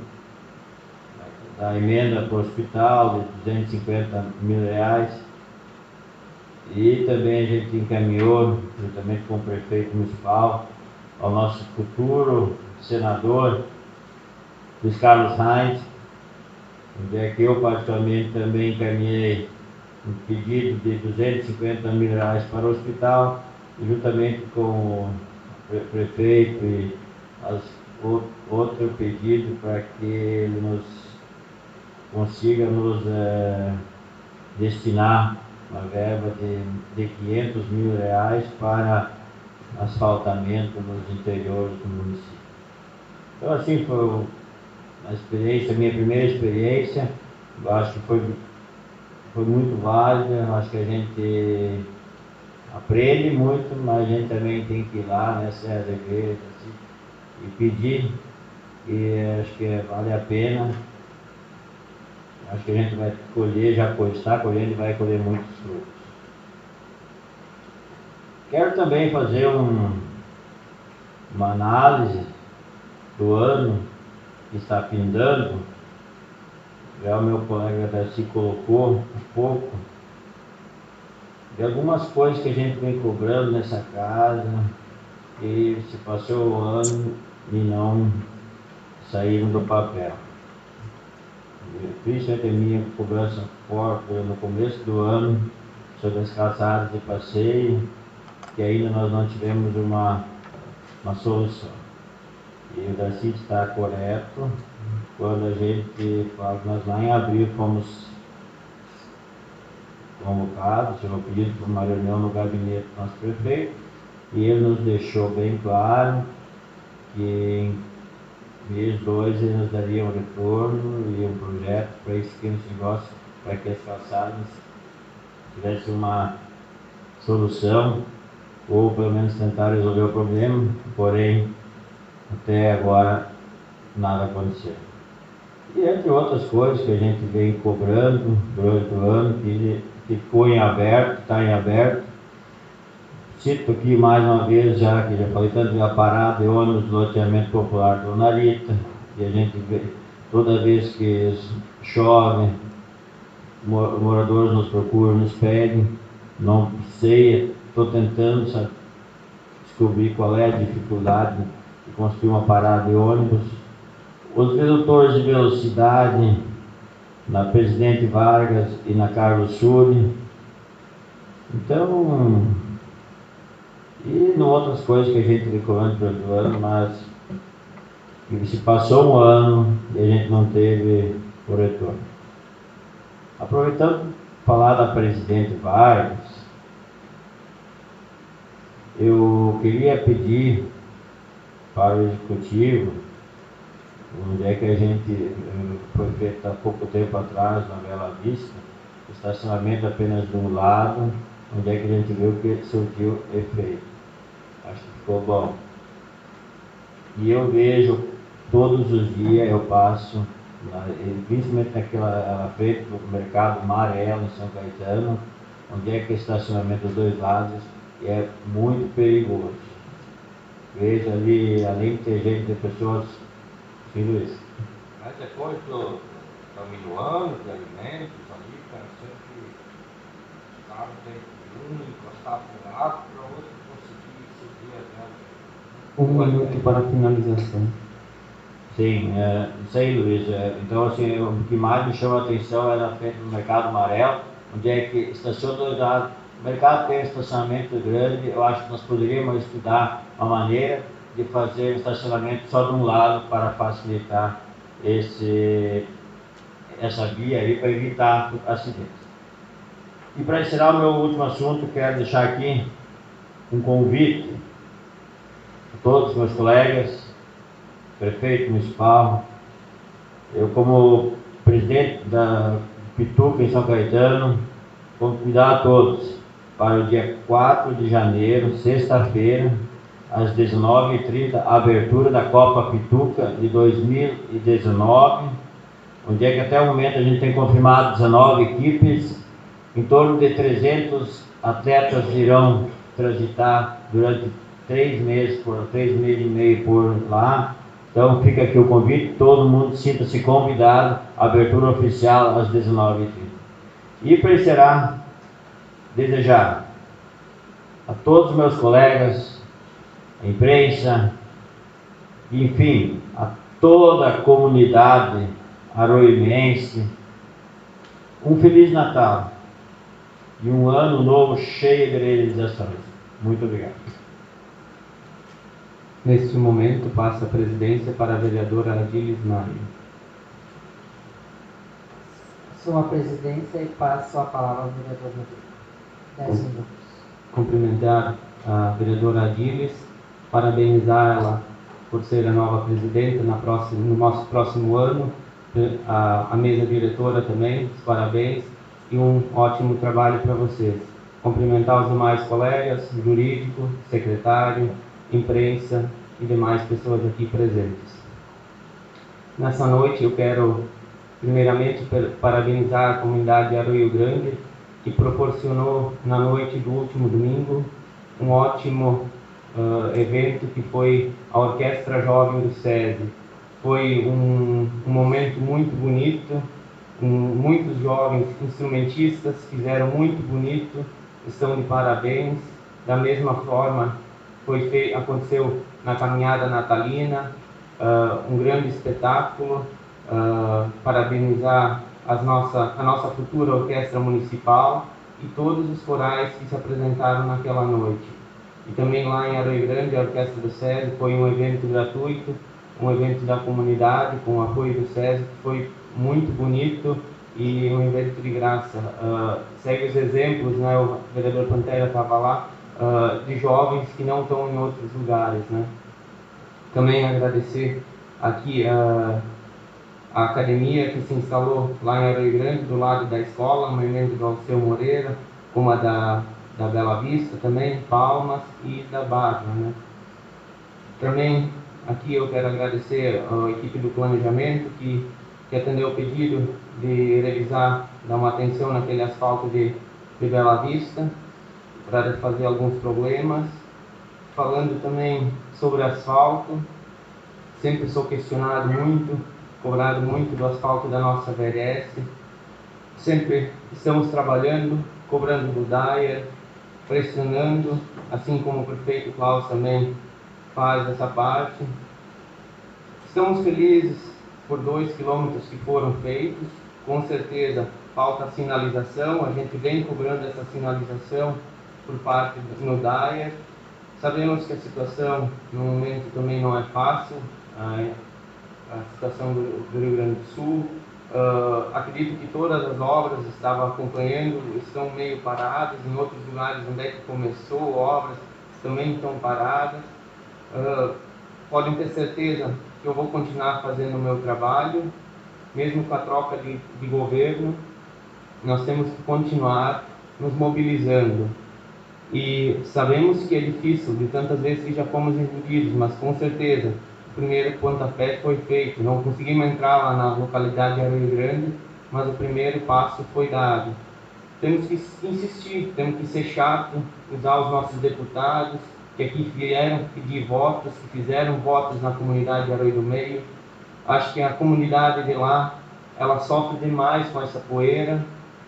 da emenda para o hospital de duzentos e cinquenta mil reais, E também a gente encaminhou, juntamente com o prefeito municipal, ao nosso futuro senador, Luiz Carlos Reis, onde é que eu particularmente também encaminhei um pedido de duzentos e cinquenta mil reais para o hospital, e juntamente com o prefeito e as, outro pedido para que ele nos consiga nos é, destinar uma verba de, de quinhentos mil reais para asfaltamento nos interiores do município. Então assim foi a experiência, a minha primeira experiência. Eu acho que foi, foi muito válida. Eu acho que a gente aprende muito, mas a gente também tem que ir lá, né, Serra Verde, assim, e pedir, e acho que vale a pena. Acho que a gente vai colher, já está colhendo e vai colher muitos frutos. Quero também fazer um, uma análise do ano que está findando. Já o meu colega Darcy colocou um pouco de algumas coisas que a gente vem cobrando nessa casa e se passou o ano e não saíram do papel. Principalmente a minha cobrança forte no começo do ano sobre as calçadas de passeio, que ainda nós não tivemos uma, uma solução. E o Darcy está correto quando a gente fala que nós lá em abril fomos convocados, tivemos um pedido para uma reunião no gabinete do nosso prefeito, e ele nos deixou bem claro que em mês dois eles nos dariam um retorno e um projeto para esse pequeno negócio, para que as calçadas tivessem uma solução, ou pelo menos tentar resolver o problema, porém até agora nada aconteceu. E entre outras coisas que a gente vem cobrando durante o ano, que ficou em aberto, está em aberto. Cito aqui mais uma vez, já que já falei tanto da parada de ônibus do loteamento popular do Dona Rita, e a gente vê, toda vez que chove, moradores nos procuram, nos pedem, não sei, estou tentando sabe, descobrir qual é a dificuldade de construir uma parada de ônibus. Os redutores de velocidade na Presidente Vargas e na Carlos Sul. Então, e não outras coisas que a gente recomenda durante o ano, mas que se passou um ano e a gente não teve o retorno. Aproveitando falar da Presidente Vargas, eu queria pedir para o Executivo, onde é que a gente foi feito há pouco tempo atrás na Bela Vista, estacionamento apenas de um lado, onde é que a gente viu que surtiu efeito. Acho que ficou bom. E eu vejo todos os dias, eu passo, principalmente naquela frente do mercado amarelo em São Caetano, onde é que é estacionamento dos dois lados, e é muito perigoso. Vejo ali, além de ter gente, de pessoas. Sim, Luiz. Mas depois do caminhando de alimentos ali, cara, sempre os carros têm que um encostar para um lado para o outro conseguir subir adiante. Um minuto para a finalização. Sim, é, isso aí, Luiz. É, então, assim, o que mais me chama a atenção é na frente do mercado amarelo, onde é que estaciona dois lados. O mercado tem estacionamento grande, eu acho que nós poderíamos estudar uma maneira de fazer estacionamento só de um lado para facilitar esse, essa via aí, para evitar acidentes. E para encerrar o meu último assunto, quero deixar aqui um convite a todos os meus colegas, prefeito municipal, eu como presidente da Pituca em São Caetano, convidar a todos para o dia quatro de janeiro, sexta-feira, às dezenove e trinta, a abertura da Copa Pituca de dois mil e dezenove, onde é que até o momento a gente tem confirmado dezenove equipes, em torno de trezentos atletas irão transitar durante três meses, por três meses e meio por lá. Então fica aqui o convite, todo mundo sinta-se convidado, abertura oficial às dezenove e trinta. E para encerrar, desejar a todos os meus colegas, a imprensa, enfim, a toda a comunidade aroimense, um Feliz Natal e um ano novo cheio de realizações. Muito obrigado. Neste momento, passa a presidência para a vereadora Adilis Maia. Assumo a presidência e passo a palavra ao vereador Rodrigo. Dez minutos. Cumprimentar a vereadora Adilis, parabenizá-la por ser a nova presidenta na próxima, no nosso próximo ano, a, a mesa diretora também, parabéns e um ótimo trabalho para vocês. Cumprimentar os demais colegas, jurídico, secretário, imprensa e demais pessoas aqui presentes. Nessa noite eu quero primeiramente parabenizar a comunidade de Arroio Grande, que proporcionou na noite do último domingo um ótimo uh, evento que foi a Orquestra Jovem do SESI. Foi um, um momento muito bonito, um, muitos jovens instrumentistas fizeram muito bonito, estão de parabéns. Da mesma forma, foi feito, aconteceu na caminhada natalina, uh, um grande espetáculo, uh, parabenizar as nossa, a nossa futura orquestra municipal e todos os corais que se apresentaram naquela noite. E também lá em Arroio Grande, a Orquestra do SESI foi um evento gratuito, um evento da comunidade, com o apoio do SESI, que foi muito bonito e um evento de graça. Uh, segue os exemplos, né, o vereador Pantera estava lá, uh, de jovens que não estão em outros lugares, né. Também agradecer aqui uh, a academia que se instalou lá em Arroio Grande, do lado da escola, uma emenda do Alceu Moreira, uma da, da Bela Vista também, Palmas e da Barra, né. Também aqui eu quero agradecer a equipe do planejamento que, que atendeu o pedido de revisar, dar uma atenção naquele asfalto de, de Bela Vista, para fazer alguns problemas. Falando também sobre asfalto, sempre sou questionado muito, cobrado muito do asfalto da nossa V R S. Sempre estamos trabalhando, cobrando do D A I E R, pressionando, assim como o prefeito Klaus também faz essa parte. Estamos felizes por dois quilômetros que foram feitos. Com certeza falta sinalização, a gente vem cobrando essa sinalização por parte do D A I E R. Sabemos que a situação no momento também não é fácil, a, a situação do, do Rio Grande do Sul. Uh, acredito que todas as obras estavam acompanhando, estão meio paradas, em outros lugares onde é que começou obras também estão paradas. Uh, podem ter certeza que eu vou continuar fazendo o meu trabalho, mesmo com a troca de, de governo, nós temos que continuar nos mobilizando. E sabemos que é difícil, de tantas vezes que já fomos iludidos, mas com certeza o primeiro pontapé foi feito. Não conseguimos entrar lá na localidade de Arroio Grande, mas o primeiro passo foi dado. Temos que insistir, temos que ser chato, usar os nossos deputados, que aqui vieram pedir votos, que fizeram votos na comunidade de Arroio do Meio. Acho que a comunidade de lá, ela sofre demais com essa poeira.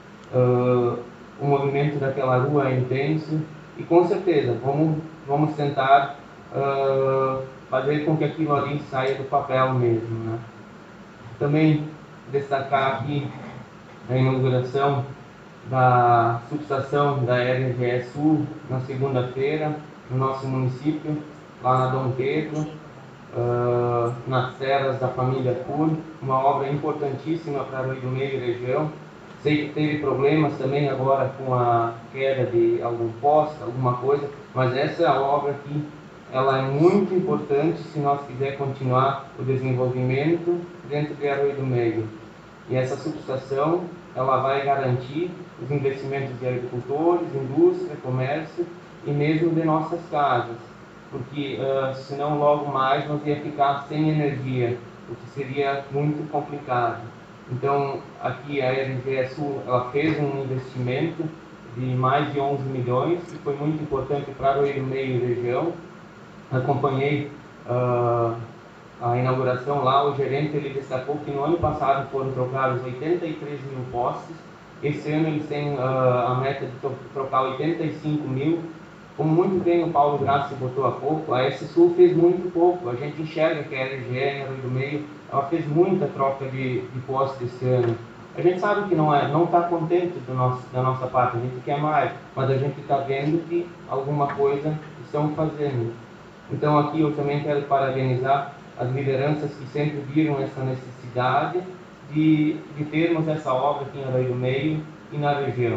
Uh, o movimento daquela rua é intenso e com certeza vamos, vamos tentar uh, fazer com que aquilo ali saia do papel mesmo, né? Também destacar aqui a inauguração da subestação da R G E Sul na segunda-feira no nosso município, lá na Dom Pedro, uh, nas terras da família Pur, uma obra importantíssima para Arroio do Meio e região. Sei que teve problemas também agora com a queda de algum poste, alguma coisa, mas essa obra aqui, ela é muito importante se nós quisermos continuar o desenvolvimento dentro de Arroio do Meio. E essa subestação, ela vai garantir os investimentos de agricultores, indústria, comércio e mesmo de nossas casas, porque uh, senão logo mais nós ia ficar sem energia, o que seria muito complicado. Então, aqui a R G E Sul, ela fez um investimento de mais de onze milhões, que foi muito importante para Arroio do Meio e região. Acompanhei uh, a inauguração lá, o gerente ele destacou que no ano passado foram trocados oitenta e três mil postes, Esse ano eles têm uh, a meta de trocar oitenta e cinco mil. Como muito bem o Paulo Graça botou há pouco, a S Sul fez muito pouco. A gente enxerga que a L G, Arroio do Meio, ela fez muita troca de, de poste esse ano. A gente sabe que não é, não está contente do nosso, da nossa parte, a gente quer mais, mas a gente está vendo que alguma coisa estão fazendo. Então aqui eu também quero parabenizar as lideranças que sempre viram essa necessidade de, de termos essa obra aqui em Arroio do Meio e na região.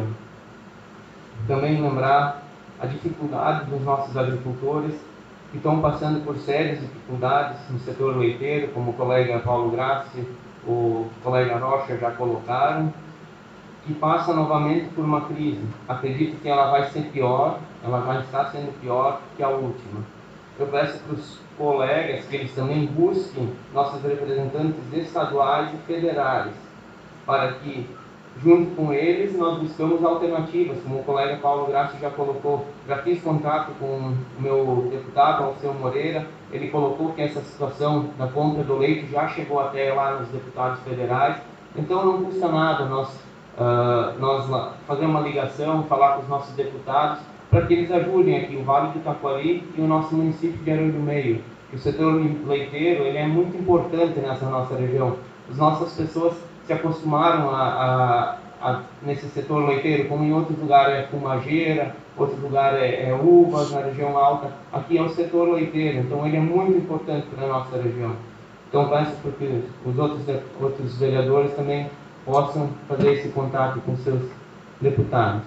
Também lembrar a dificuldade dos nossos agricultores que estão passando por sérias dificuldades no setor leiteiro, como o colega Paulo Graça, o colega Rocha já colocaram, que passa novamente por uma crise. Acredito que ela vai ser pior, ela já está sendo pior que a última. Eu peço para os colegas que eles também busquem nossos representantes estaduais e federais, para que, junto com eles, nós buscamos alternativas, como o colega Paulo Graça já colocou. Já fiz contato com o meu deputado, Alceu Moreira, ele colocou que essa situação da compra do leite já chegou até lá nos deputados federais, então não custa nada nós, uh, nós fazer uma ligação, falar com os nossos deputados, para que eles ajudem aqui o Vale do Taquari e o nosso município de Arroio do Meio. O setor leiteiro ele é muito importante nessa nossa região. As nossas pessoas se acostumaram a, a, a, nesse setor leiteiro, como em outros lugares é fumageira, outros lugares é, é uvas, na região alta. Aqui é o setor leiteiro, então ele é muito importante para a nossa região. Então peço para que os outros, outros vereadores também possam fazer esse contato com seus deputados.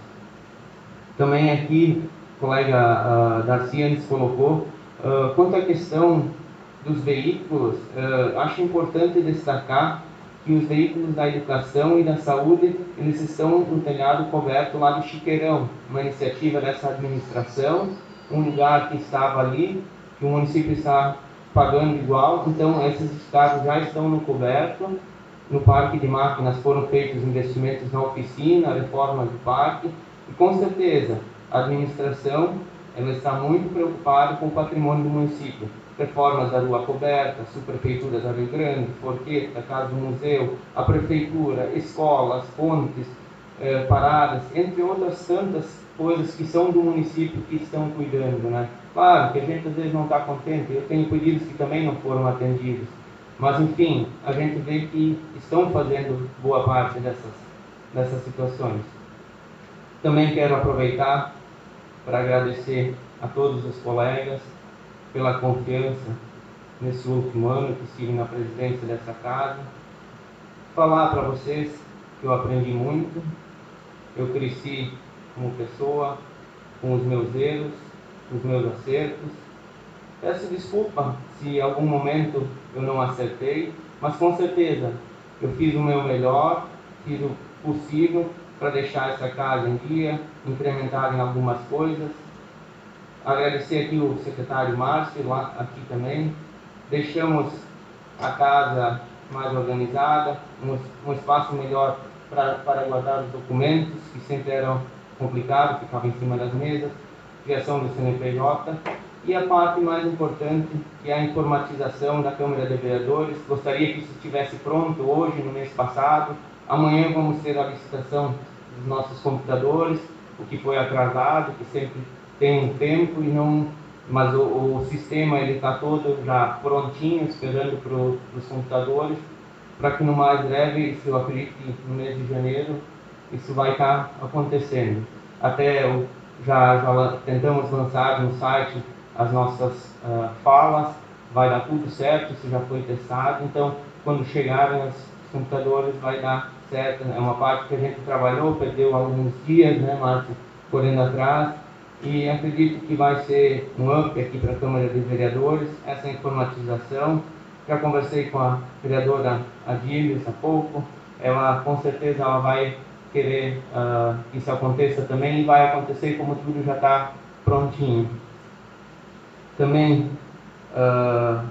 Também aqui, o colega uh, Darcy antes colocou, uh, quanto à questão dos veículos, uh, acho importante destacar que os veículos da educação e da saúde, eles estão no telhado coberto lá do Chiqueirão, uma iniciativa dessa administração, um lugar que estava ali, que o município está pagando igual, então esses carros já estão no coberto. No parque de máquinas foram feitos investimentos na oficina, reforma do parque, e com certeza a administração ela está muito preocupada com o patrimônio do município. Reformas da Rua Coberta, Subprefeitura da Rio Grande, Forqueta, Casa do Museu, a Prefeitura, escolas, pontes, eh, paradas, entre outras tantas coisas que são do município que estão cuidando, né? Claro que a gente às vezes não está contente, eu tenho pedidos que também não foram atendidos, mas enfim, a gente vê que estão fazendo boa parte dessas, dessas situações. Também quero aproveitar para agradecer a todos os colegas pela confiança nesse último ano que estive na presidência dessa casa. Falar para vocês que eu aprendi muito, eu cresci como pessoa, com os meus erros, os meus acertos. Peço desculpa se em algum momento eu não acertei, mas com certeza eu fiz o meu melhor, fiz o possível para deixar essa casa em dia, incrementar em algumas coisas. Agradecer aqui o secretário Márcio, lá, aqui também. Deixamos a casa mais organizada, um, um espaço melhor pra, para guardar os documentos, que sempre eram complicados, ficavam em cima das mesas, criação do C N P J, e a parte mais importante, que é a informatização da Câmara de Vereadores. Gostaria que isso estivesse pronto hoje, no mês passado. Amanhã vamos ter a licitação dos nossos computadores, o que foi atrasado, que sempre tem um tempo, e não, mas o, o sistema ele está todo já prontinho, esperando para os computadores, para que no mais breve, isso eu acredito que no mês de janeiro, isso vai estar tá acontecendo. Até eu, já, já tentamos lançar no site as nossas uh, falas, vai dar tudo certo, isso já foi testado, então quando chegarem os computadores vai dar certo. É uma parte que a gente trabalhou, perdeu alguns dias, né, Márcio, correndo atrás, e acredito que vai ser um up aqui para a Câmara de Vereadores, essa informatização. Já conversei com a vereadora Adílios há pouco, ela com certeza ela vai querer uh, que isso aconteça também, e vai acontecer como tudo já está prontinho. Também uh,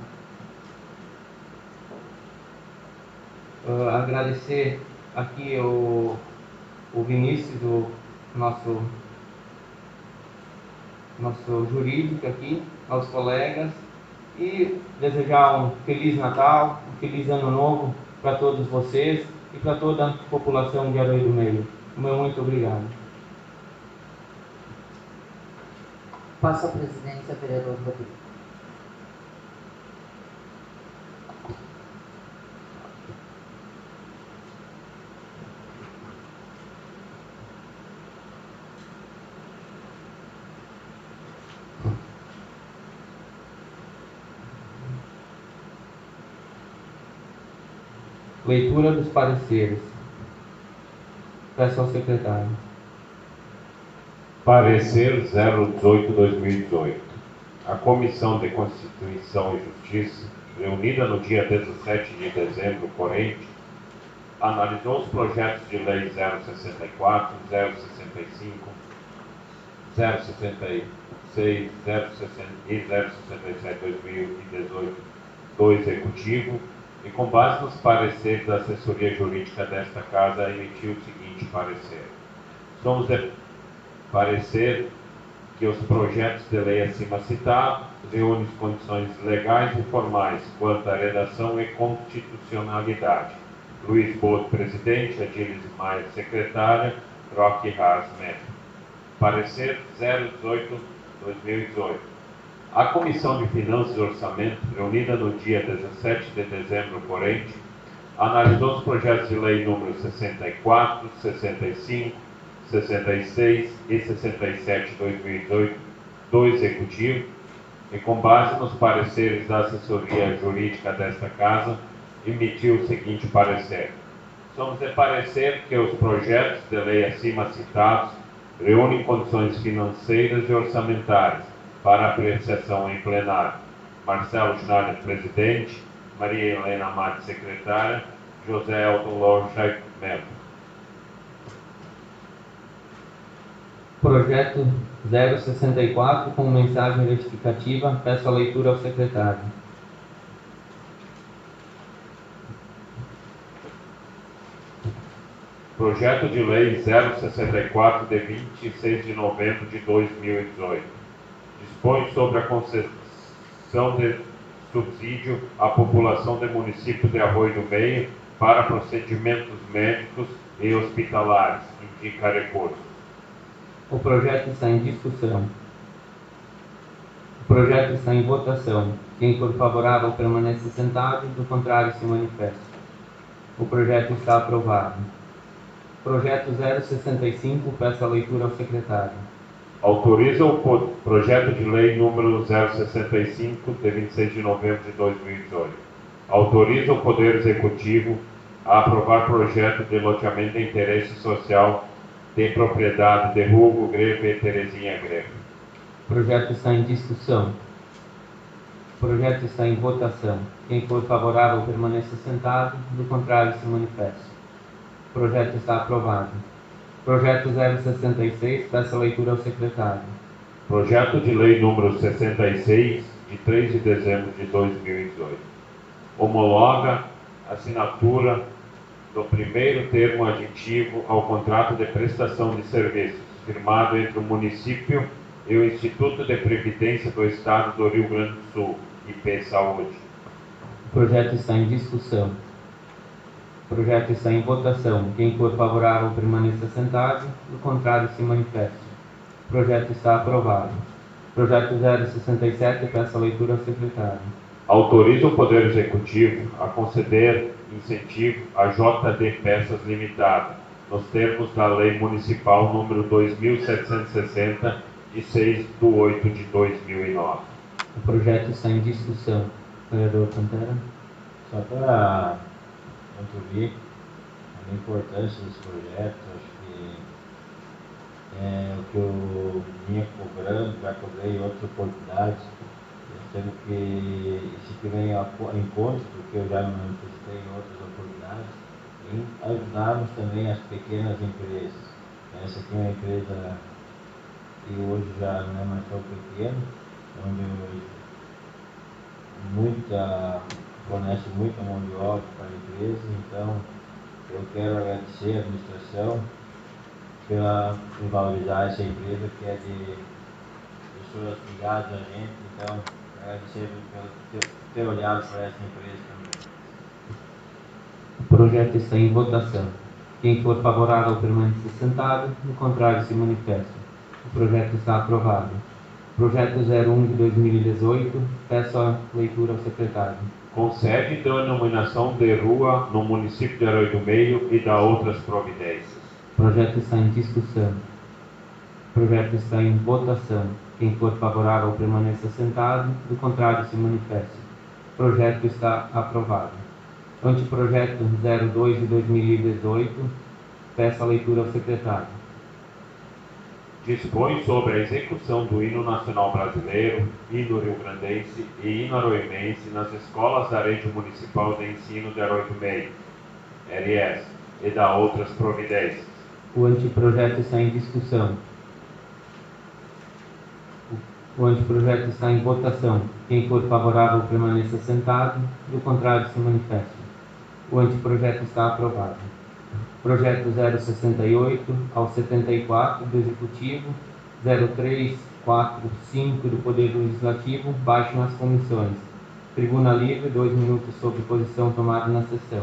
uh, agradecer aqui o, o Vinícius, o nosso, nosso jurídico aqui, aos colegas, e desejar um Feliz Natal, um Feliz Ano Novo para todos vocês e para toda a população de Arroio do Meio. Meu muito obrigado. Passo a presidência, vereador Rodrigo. Leitura dos pareceres. Peço ao secretário. Parecer zero dezoito barra dois mil e dezoito. A Comissão de Constituição e Justiça, reunida no dia dezessete de dezembro corrente, analisou os projetos de lei zero sessenta e quatro, zero sessenta e cinco, zero sessenta e seis zero sessenta e zero sessenta e sete barra dois mil e dezoito do Executivo e, com base nos pareceres da assessoria jurídica desta Casa, emitiu o seguinte parecer. Somos de parecer que os projetos de lei acima citados reúnem condições legais e formais quanto à redação e constitucionalidade. Luiz Boto, presidente, Adilis Maia, secretária, Roque Haas, membro. Parecer zero dezoito barra dois mil e dezoito. A Comissão de Finanças e Orçamento, reunida no dia dezessete de dezembro corrente, analisou os projetos de lei números sessenta e quatro, sessenta e cinco, sessenta e seis e sessenta e sete barra dois mil e dezoito do Executivo e, com base nos pareceres da assessoria jurídica desta Casa, emitiu o seguinte parecer. Somos de parecer que os projetos de lei acima citados reúnem condições financeiras e orçamentárias para apreciação em plenário. Marcelo Schneider, presidente, Maria Helena Amade, secretária, José Elton Lourdes, membro. Projeto zero sessenta e quatro, com mensagem retificativa, peço a leitura ao secretário. Projeto de Lei zero sessenta e quatro, de vinte e seis de novembro de dois mil e dezoito. Dispõe sobre a concessão de subsídio à população do município de Arroio do Meio para procedimentos médicos e hospitalares. Indica recurso. O projeto está em discussão. O projeto está em votação. Quem for favorável permaneça sentado, do contrário se manifeste. O projeto está aprovado. Projeto zero sessenta e cinco, peço a leitura ao secretário. Autoriza o projeto de lei número zero sessenta e cinco, de vinte e seis de novembro de dois mil e dezoito. Autoriza o Poder Executivo a aprovar projeto de loteamento de interesse social de propriedade de Hugo Greve e Terezinha Greve. O projeto está em discussão. O projeto está em votação. Quem for favorável permaneça sentado, do contrário se manifeste. O projeto está aprovado. Projeto zero sessenta e seis, peço a leitura ao secretário. Projeto de lei número sessenta e seis, de três de dezembro de dois mil e dezoito. Homologa assinatura do primeiro termo aditivo ao contrato de prestação de serviços, firmado entre o município e o Instituto de Previdência do Estado do Rio Grande do Sul, I P Saúde. O projeto está em discussão. O projeto está em votação. Quem for favorável permaneça sentado, do contrário se manifeste. O projeto está aprovado. Projeto zero sessenta e sete, peço a leitura ao secretário. Autoriza o Poder Executivo a conceder incentivo à J D Peças Limitada, nos termos da Lei Municipal número dois mil setecentos e sessenta, de seis de oito de dois mil e nove. O projeto está em discussão. Vereador Pantera. Só para contribuir a importância desse projeto, acho que é o que eu vinha cobrando, já cobrei outras oportunidades, tendo que isso que vem em conta, porque eu já manifestei em outras oportunidades, em ajudarmos também as pequenas empresas. Essa aqui é uma empresa que hoje já não é mais tão pequena, onde eu muita, fornece muita mão de obra para a empresa, então eu quero agradecer a administração pela por valorizar essa empresa que é de pessoas ligadas a gente, então agradecer pelo ter, ter olhado para essa empresa também. O projeto está em votação. Quem for favorável permaneça sentado, no contrário se manifeste. O projeto está aprovado. Projeto zero um de dois mil e dezoito, peço a leitura ao secretário. Concede denominação de rua no município de Arroio do Meio e dá outras providências. O projeto está em discussão. O projeto está em votação. Quem for favorável permaneça sentado, do contrário se manifeste. O projeto está aprovado. Anteprojeto zero dois de dois mil e dezoito, peço a leitura ao secretário. Dispõe sobre a execução do hino nacional brasileiro, hino rio-grandense e hino aroimense nas escolas da rede municipal de ensino de Arroio do Meio, R S, e dá outras providências. O anteprojeto está em discussão. O anteprojeto está em votação. Quem for favorável permaneça sentado, do contrário se manifeste. O anteprojeto está aprovado. Projeto zero sessenta e oito ao setenta e quatro do Executivo, zero três quatro cinco do Poder Legislativo, baixam as comissões. Tribuna livre, dois minutos sobre posição tomada na sessão.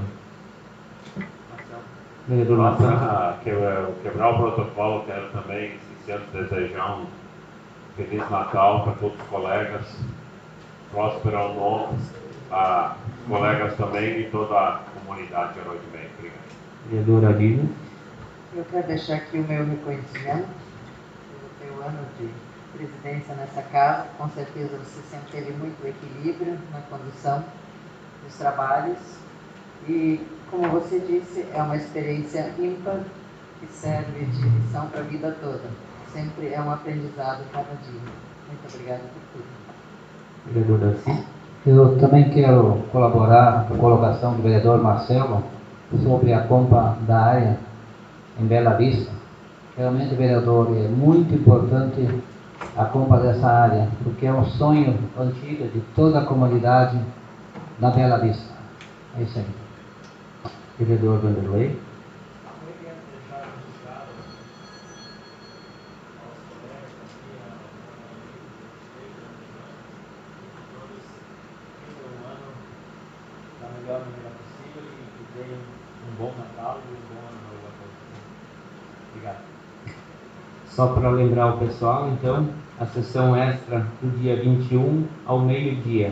Vereador Marcelo. Para quebrar o protocolo, quero também, iniciando, desejar um Feliz Natal para todos os colegas, próspero ano novo, a colegas também e toda a comunidade de Arroio do Meio. Obrigado. Vereador Adilho. Eu quero deixar aqui o meu reconhecimento pelo teu ano de presidência nessa casa. Com certeza você sempre teve muito equilíbrio na condução dos trabalhos e, como você disse, é uma experiência ímpar que serve de lição para a vida toda. Sempre é um aprendizado cada dia. Muito obrigada por tudo. Vereador Darcy. Eu também quero colaborar com a colocação do vereador Marcelo sobre a compra da área em Bela Vista. Realmente, vereador, é muito importante a compra dessa área, porque é um sonho antigo de toda a comunidade da Bela Vista. É isso aí. Vereador Vanderlei. Da melhor maneira possível e que tenham um bom Natal e um bom ano novo a todos. Obrigado. Só para lembrar o pessoal, então, a sessão extra do dia vinte e um ao meio-dia.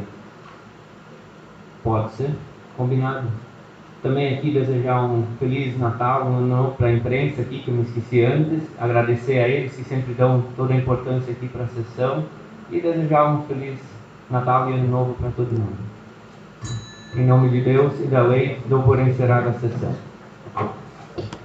Pode ser? Combinado? Também aqui desejar um Feliz Natal, um ano novo para a imprensa aqui, que eu me esqueci antes. Agradecer a eles que sempre dão toda a importância aqui para a sessão. E desejar um Feliz Natal e Ano Novo para todo mundo. Em nome de Deus e da lei, dou por encerrada a sessão.